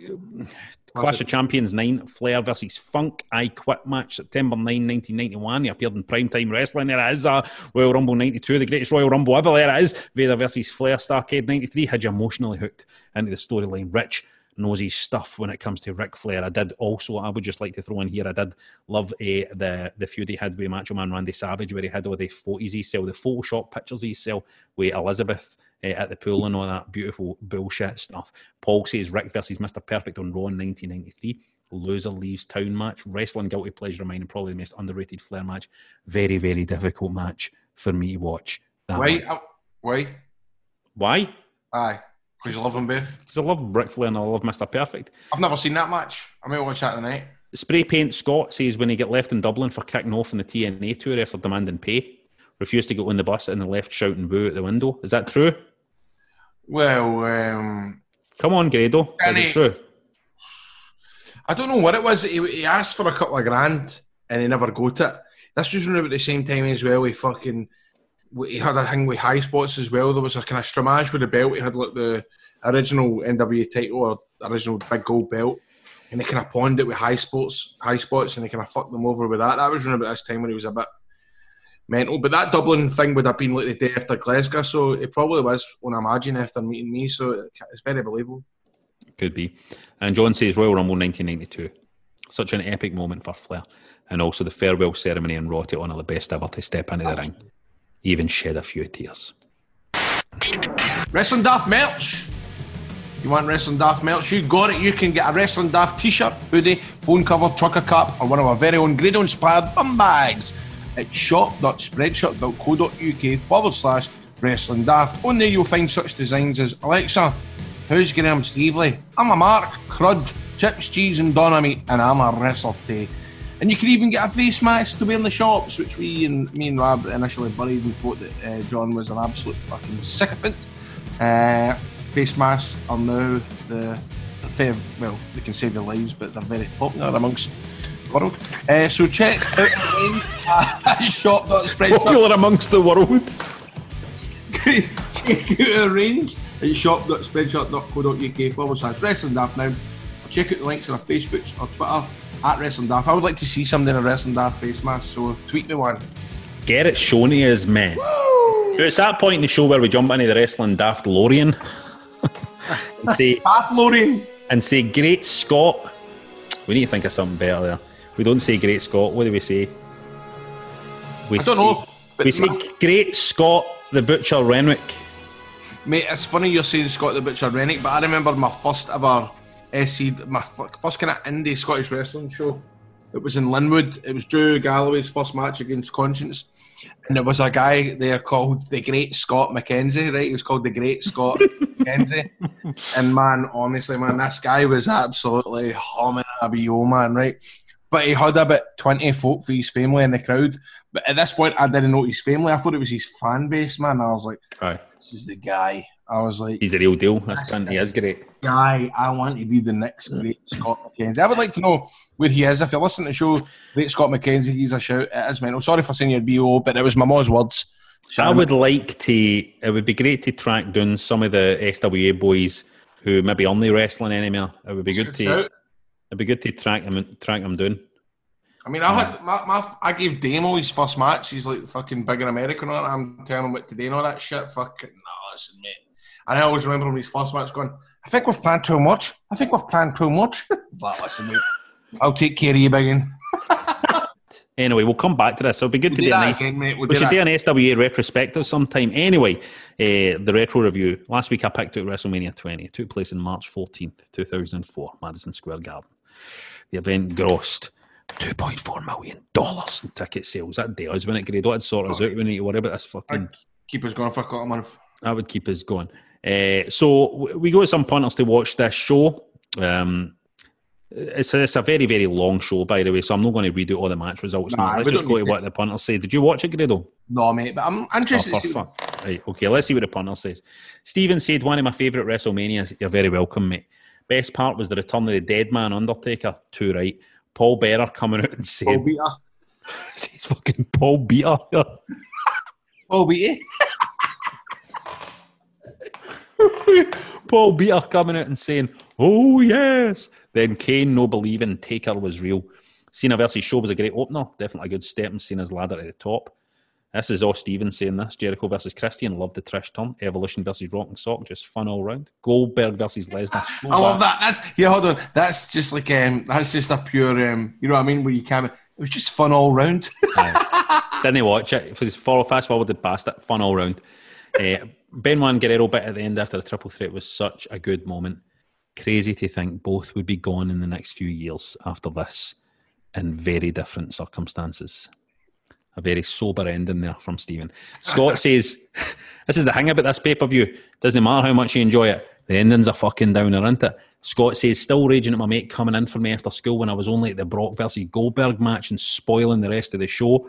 Clash of Champions nine, Flair versus Funk, I Quit match, September ninth, nineteen ninety-one. He appeared in Primetime Wrestling. There it is. Uh, Royal Rumble ninety-two, the greatest Royal Rumble ever. There it is. Vader versus Flair, Starrcade ninety-three. Had you emotionally hooked into the storyline. Rich knows his stuff when it comes to Ric Flair. I did also, I would just like to throw in here, I did love uh, the the feud he had with Macho Man Randy Savage, where he had all the photos he sell, the Photoshop pictures he sell with Elizabeth uh, at the pool and all that beautiful bullshit stuff. Paul says Rick versus Mister Perfect on Raw in nineteen ninety-three. Loser leaves town match. Wrestling guilty pleasure of mine, and probably the most underrated Flair match. Very, very difficult match for me to watch.
Why? Uh, why?
Why?
Aye. Because you love them both?
Because I love Ric Flair and I love Mister Perfect.
I've never seen that match. I might watch that tonight.
Spray Paint Scott says when he got left in Dublin for kicking off in the T N A tour after demanding pay, refused to go on the bus and left shouting boo at the window. Is that true?
Well, um...
come on, Grado. Is it true?
I don't know what it was. He, he asked for a couple of grand and he never got it. This was around about the same time as well. He fucking... He had a thing with high spots as well. There was a kind of stramage with the belt. He had like the original N W A title or original big gold belt, and he kind of pawned it with high spots, high spots, and he kind of fucked them over with that. That was around about this time when he was a bit mental. But that Dublin thing would have been like the day after Glasgow, so it probably was when I imagine after meeting me. So it's very believable.
Could be. And John says Royal Rumble nineteen ninety-two. Such an epic moment for Flair, and also the farewell ceremony in Raw to honour the best ever to step into the ring. Even shed a few tears.
Wrestling Daft merch. You want Wrestling Daft merch? You got it. You can get a Wrestling Daft t-shirt, hoodie, phone cover, trucker cap, or one of our very own Grado-inspired bum bags at shop.spreadshirt.co.uk forward slash Wrestling Daft. On there you'll find such designs as Alexa, who's Graham Stevely? I'm a Mark, Crud, Chips, Cheese and Donna Meat, and I'm a wrestler too. And you can even get a face mask to wear in the shops, which we and me and Rab initially buried and thought that uh, John was an absolute fucking sycophant. Uh, face masks are now the, the fair, well, they can save your lives, but they're very popular amongst the world. Uh, so check out the range at shop dot spreadshop.
Popular amongst the world.
Check out our range at shop dot spreadshop dot co dot uk forward slash Wrestling Daft now. Check out the links on our Facebook or Twitter at Wrestling Daft. I would like to see something in a Wrestling Daft face mask, so tweet me one.
Get it shown to us, man. It's that point in the show where we jump into the Wrestling Daft Lorian and say,
Daft Lorian,
and say, Great Scott. We need to think of something better there. We don't say Great Scott. What do we say? We
I don't
say,
know.
We say
my,
Great Scott the Butcher Renwick.
Mate, it's funny you're saying Scott the Butcher Renwick, but I remember my first ever S C, my first kind of indie Scottish wrestling show. It was in Linwood. It was Drew Galloway's first match against Conscience. And there was a guy there called the Great Scott McKenzie, right? He was called the Great Scott McKenzie. And man, honestly, man, this guy was absolutely humming a B O, man, right? But he had about twenty folk for his family in the crowd. But at this point, I didn't know his family. I thought it was his fan base, man. I was like,
Aye.
This is the guy. I was like,
he's a real deal. This cunt, he is great.
Guy, I want to be the next Great Scott McKenzie. I would like to know where he is. If you're listening to the show, Great Scott McKenzie, he's a shout. It is mental. Sorry for saying your B O, but it was my mom's words.
I would like to, it would be great to track down some of the S W A boys who maybe aren't wrestling anymore. It would be good to, shout. It'd be good to track them, track them down.
I mean, I had my, my I gave Damo his first match. He's like fucking big in America and all that. I'm telling him what to do and all that shit. Fucking, no, listen, mate. And I always remember him his first match going, I think we've planned too much. I think we've planned too much. Like, listen, mate, I'll take care of you, biggin.
Anyway, we'll come back to this. It'll be good we'll to do, do a nice, again, mate. We'll we do should that. do an S W A retrospective sometime. Anyway, uh, the retro review. Last week I picked out WrestleMania twenty. It took place on March fourteenth, two thousand four, Madison Square Garden. The event grossed two point four million dollars in ticket sales. That day, when it great, that'd sort us out. We need to worry about this fucking.
I'd keep us going for a couple of months.
That would keep us going. Uh, so we go to some punters to watch this show. Um, it's, a, it's a very, very long show, by the way, so I'm not going to read out all the match results. Nah, let's just go to what the punter says. Did you watch it, Grado?
No, mate, but I'm interested oh, to see
what... Right, okay, let's see what the punter says. Stephen said, one of my favourite WrestleManias. You're very welcome, mate. Best part was the return of the dead man, Undertaker. Too right. Paul Bearer coming out and saying...
Paul Bearer.
He's fucking Paul Bearer.
Paul Bearer.
Paul Bearer coming out and saying, oh yes. Then Kane no believing Taker was real. Cena versus Show was a great opener. Definitely a good step in Cena's ladder at the top. This is all Steven saying this. Jericho versus Christian, love the Trish turn. Evolution versus Rock and Sock, just fun all round. Goldberg versus Lesnar. So
I love that. That's yeah, hold on. That's just like um that's just a pure um you know what I mean, where you can't it was just fun all round.
Didn't watch it. If follow fast forwarded past it, fun all round. Uh, Benoit Guerrero bit at the end after the triple threat was such a good moment. Crazy to think both would be gone in the next few years after this in very different circumstances. A very sober ending there from Stephen. Scott says, this is the thing about this pay-per-view. Doesn't matter how much you enjoy it. The endings are fucking downer, isn't it? Scott says, still raging at my mate coming in for me after school when I was only at the Brock versus Goldberg match and spoiling the rest of the show.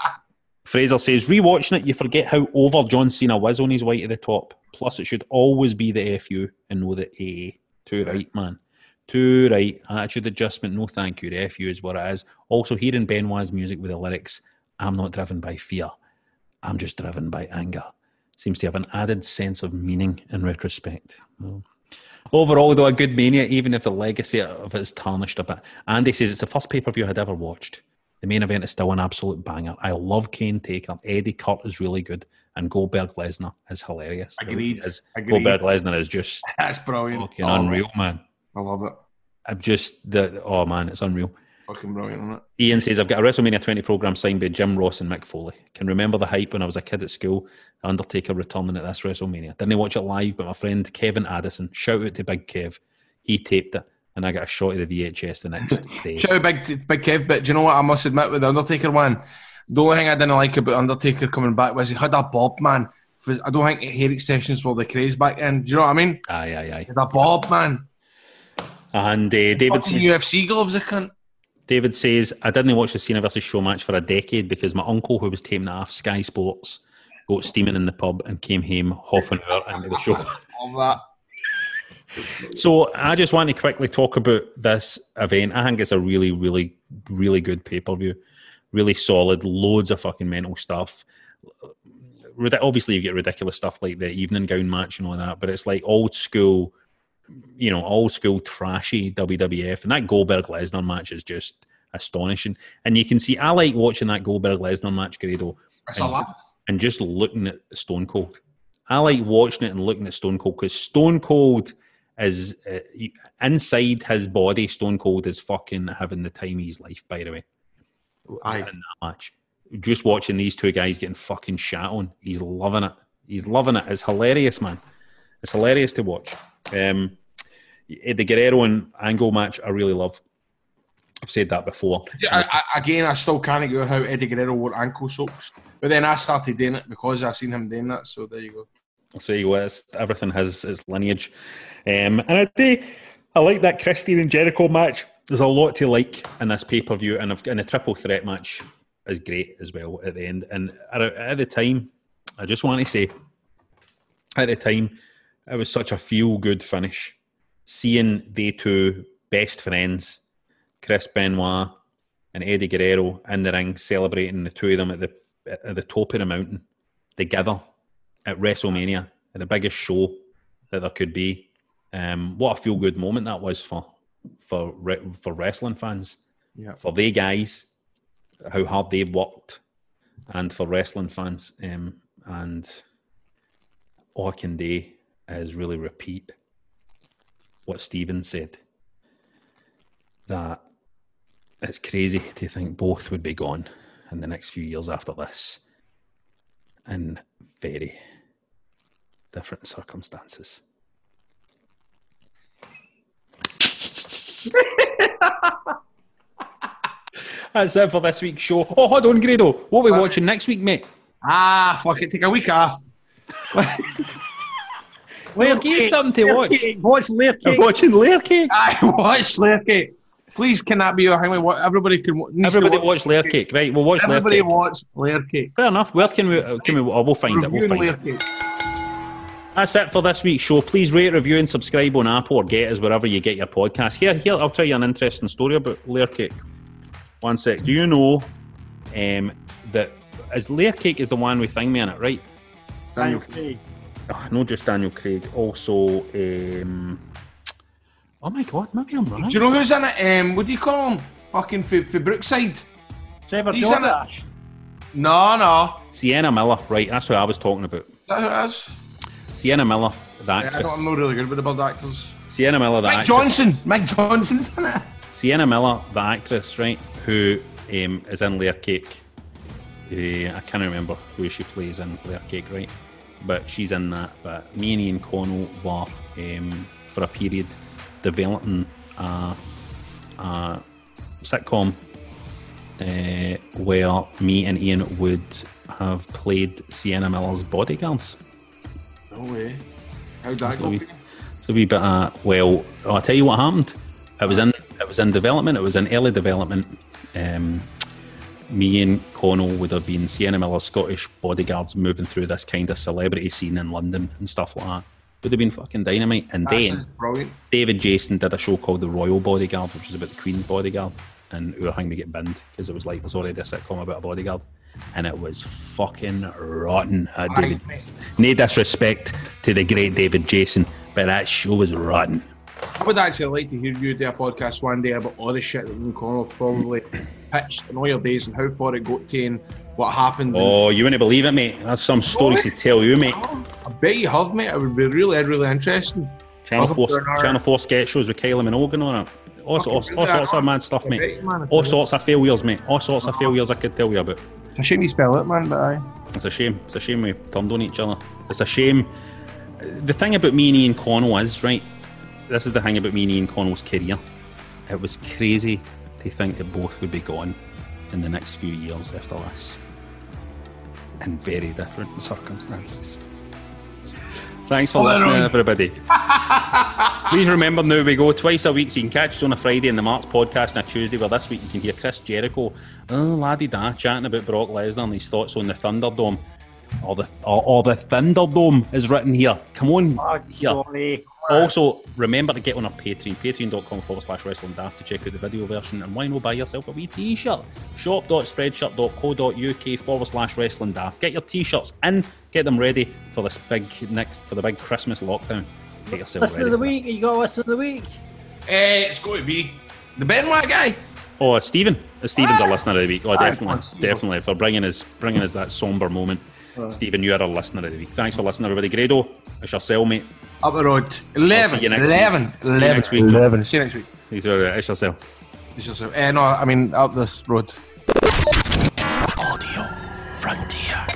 Fraser says, rewatching it, you forget how over John Cena was on his way to the top. Plus, it should always be the F U and no the A A. Too right, man. Too right. Attitude adjustment, no thank you. The F U is what it is. Also, hearing Benoit's music with the lyrics, I'm not driven by fear. I'm just driven by anger. Seems to have an added sense of meaning in retrospect. Well, overall, though, a good Mania, even if the legacy of it is tarnished a bit. Andy says, it's the first pay-per-view I'd ever watched. The main event is still an absolute banger. I love Kane Taker. Eddie Kurt is really good. And Goldberg Lesnar is hilarious.
Agreed.
Is,
Agreed.
Goldberg Lesnar is just
that's brilliant.
Fucking oh, unreal, man.
I love it.
I'm just the oh man, it's unreal.
Fucking brilliant, isn't it?
Ian says, I've got a WrestleMania twenty program signed by Jim Ross and Mick Foley. Can remember the hype when I was a kid at school. The Undertaker returning at this WrestleMania. Didn't watch it live, but my friend Kevin Addison, shout out to Big Kev, he taped it. And I got a shot of the V H S the next day.
Shout out Big, Big Kev, but do you know what I must admit with the Undertaker one? The only thing I didn't like about Undertaker coming back was he had a bob, man. I don't think hair extensions were the craze back then. Do you know what I mean?
Aye, aye, aye.
He had a bob, man.
And uh, David says...
U F C gloves, I can't.
David says, I didn't watch the Cena versus Show match for a decade because my uncle, who was taping it off Sky Sports, got steaming in the pub and came home half an hour into the show.
Love that.
So I just want to quickly talk about this event. I think it's a really, really, really good pay-per-view. Really solid, loads of fucking mental stuff. Obviously, you get ridiculous stuff like the evening gown match and all that, but it's like old school, you know, old school trashy W W F. And that Goldberg-Lesnar match is just astonishing. And you can see, I like watching that Goldberg-Lesnar match, Grado.
It's a laugh.
And just looking at Stone Cold. I like watching it and looking at Stone Cold because Stone Cold is uh, inside his body. Stone Cold is fucking having the time of his life, by the way.
Aye.
In that match. Just watching these two guys getting fucking shat on. He's loving it. He's loving it. It's hilarious, man. It's hilarious to watch. Um, the Guerrero and Angle match, I really love. I've said that before.
I, I, again, I still can't get how Eddie Guerrero wore ankle socks. But then I started doing it because I seen him doing that. So there you go.
So you go. It's, everything has its lineage. Um, and I do, I like that Christian and Jericho match. There's a lot to like in this pay-per-view. And, I've, and the triple threat match is great as well at the end. And at, at the time, I just want to say, at the time, it was such a feel-good finish. Seeing they two best friends, Chris Benoit and Eddie Guerrero, in the ring, celebrating the two of them at the at the top of the mountain together at WrestleMania, at the biggest show that there could be. Um, what a feel-good moment that was for for for wrestling fans,
yeah. For
they guys, how hard they've worked, and for wrestling fans. Um, and all I can do is really repeat what Steven said, that it's crazy to think both would be gone in the next few years after this in very different circumstances. That's it for this week's show. Oh, hold on, Grado. What are we watching next week, mate?
Ah, fuck it. Take a week off.
Well, give you something to watch.
Cake. Watch Layer Cake.
I'm watching Layer Cake.
I watch Layer Cake. Please, can that be a thing? Everybody can.
Everybody
watch,
watch Layer Cake, right? We'll watch
Everybody
Layer Cake.
watch Layer Cake.
Fair enough. Where can we? Can we? Oh, we'll find it. We'll find
Layer
it.
Cake.
That's it for this week's show. Please rate, review, and subscribe on Apple or get us wherever you get your podcast. Here, here, I'll tell you an interesting story about Layer Cake. One sec. Do you know um, that is Layer Cake is the one with Thingmy in it, right?
Daniel Craig.
Oh, not just Daniel Craig. Also, um, oh my God, maybe I'm right.
Do you know who's in it? Um, what do you call him? Fucking for, for Brookside.
Trevor
He's in
Jordash.
it. No, no.
Sienna Miller, right? That's what I was talking about.
Is that who it is?
Sienna Miller, the
Yeah, I
actress.
don't, I'm not really good with the bird actors.
Sienna Miller, the
Mike
actress.
Johnson. Mike Johnson's in it.
Sienna Miller, the actress, right, who um, is in Layer Cake. Uh, I can't remember who she plays in Layer Cake, right? But she's in that. But me and Ian Connell were, um, for a period, developing a, a sitcom uh, where me and Ian would have played Sienna Miller's bodyguards.
No way. How'd that
So
go?
we, so a wee bit of, well, I'll tell you what happened. It was in it was in development, it was in early development. Um, me and Connell would have been Sienna Miller's Scottish bodyguards moving through this kind of celebrity scene in London and stuff like that. Would have been fucking dynamite. And
That's
then
just brilliant.
David Jason did a show called The Royal Bodyguard, which is about the Queen's bodyguard, and we were having to get binned because it was like there's already a sitcom about a bodyguard. And it was fucking rotten. Uh, David, no disrespect to the great David Jason, but that show was rotten.
I would actually like to hear you do a podcast one day about all the shit that Ian Connell probably pitched in all your days and how far it got to and what happened.
Oh, you wouldn't believe it, mate. That's some stories to tell you, mate.
I bet you have, mate. It would be really, really interesting.
Channel four,
Welcome to our-
Channel four sketch shows with Kylie Minogue and all that. All, all, all, all sorts of mad stuff,
I bet
mate.
you, man, if
All
you-
sorts of failures, mate. All sorts of failures I could tell you about.
It's a shame you spell it, man, but aye.
It's a shame. It's a shame we turned on each other. It's a shame. The thing about me and Ian Connell is, right, this is the thing about me and Ian Connell's career. It was crazy to think that both would be gone in the next few years after this. In very different circumstances. Thanks for
Hold on.
listening, everybody. Please remember now we go twice a week, so you can catch us on a Friday and the Marks podcast on a Tuesday, where this week you can hear Chris Jericho, oh laddie da, chatting about Brock Lesnar and his thoughts on the Thunderdome. Or the or, or the Thunderdome is written here. Come on.
Oh,
here.
sorry.
Also, remember to get on our Patreon, patreon.com forward slash wrestling daft to check out the video version. And why not buy yourself a wee t-shirt? shop.spreadshirt.co.uk forward slash wrestling daft. Get your t-shirts in, get them ready for this big next for the big Christmas lockdown. Get yourself
Listen
ready.
of the week. You got a listen of the week.
Uh, it's going to be the Benoit guy.
Oh, Stephen. Stephen's
Ah.
our listener of the week. Oh,
Ah,
definitely,
of course.
definitely. For bringing us bringing us that somber moment. Stephen, you are our listener of the week. Thanks for listening, everybody. Grado, it's your cellmate.
Up the road. eleven.
see you next
eleven.
week. See you
eleven.
next week.
eleven. See you next week.
Thanks for it. It's yourself.
It's yourself. Uh, no, I mean, up this road.
Audio Frontier.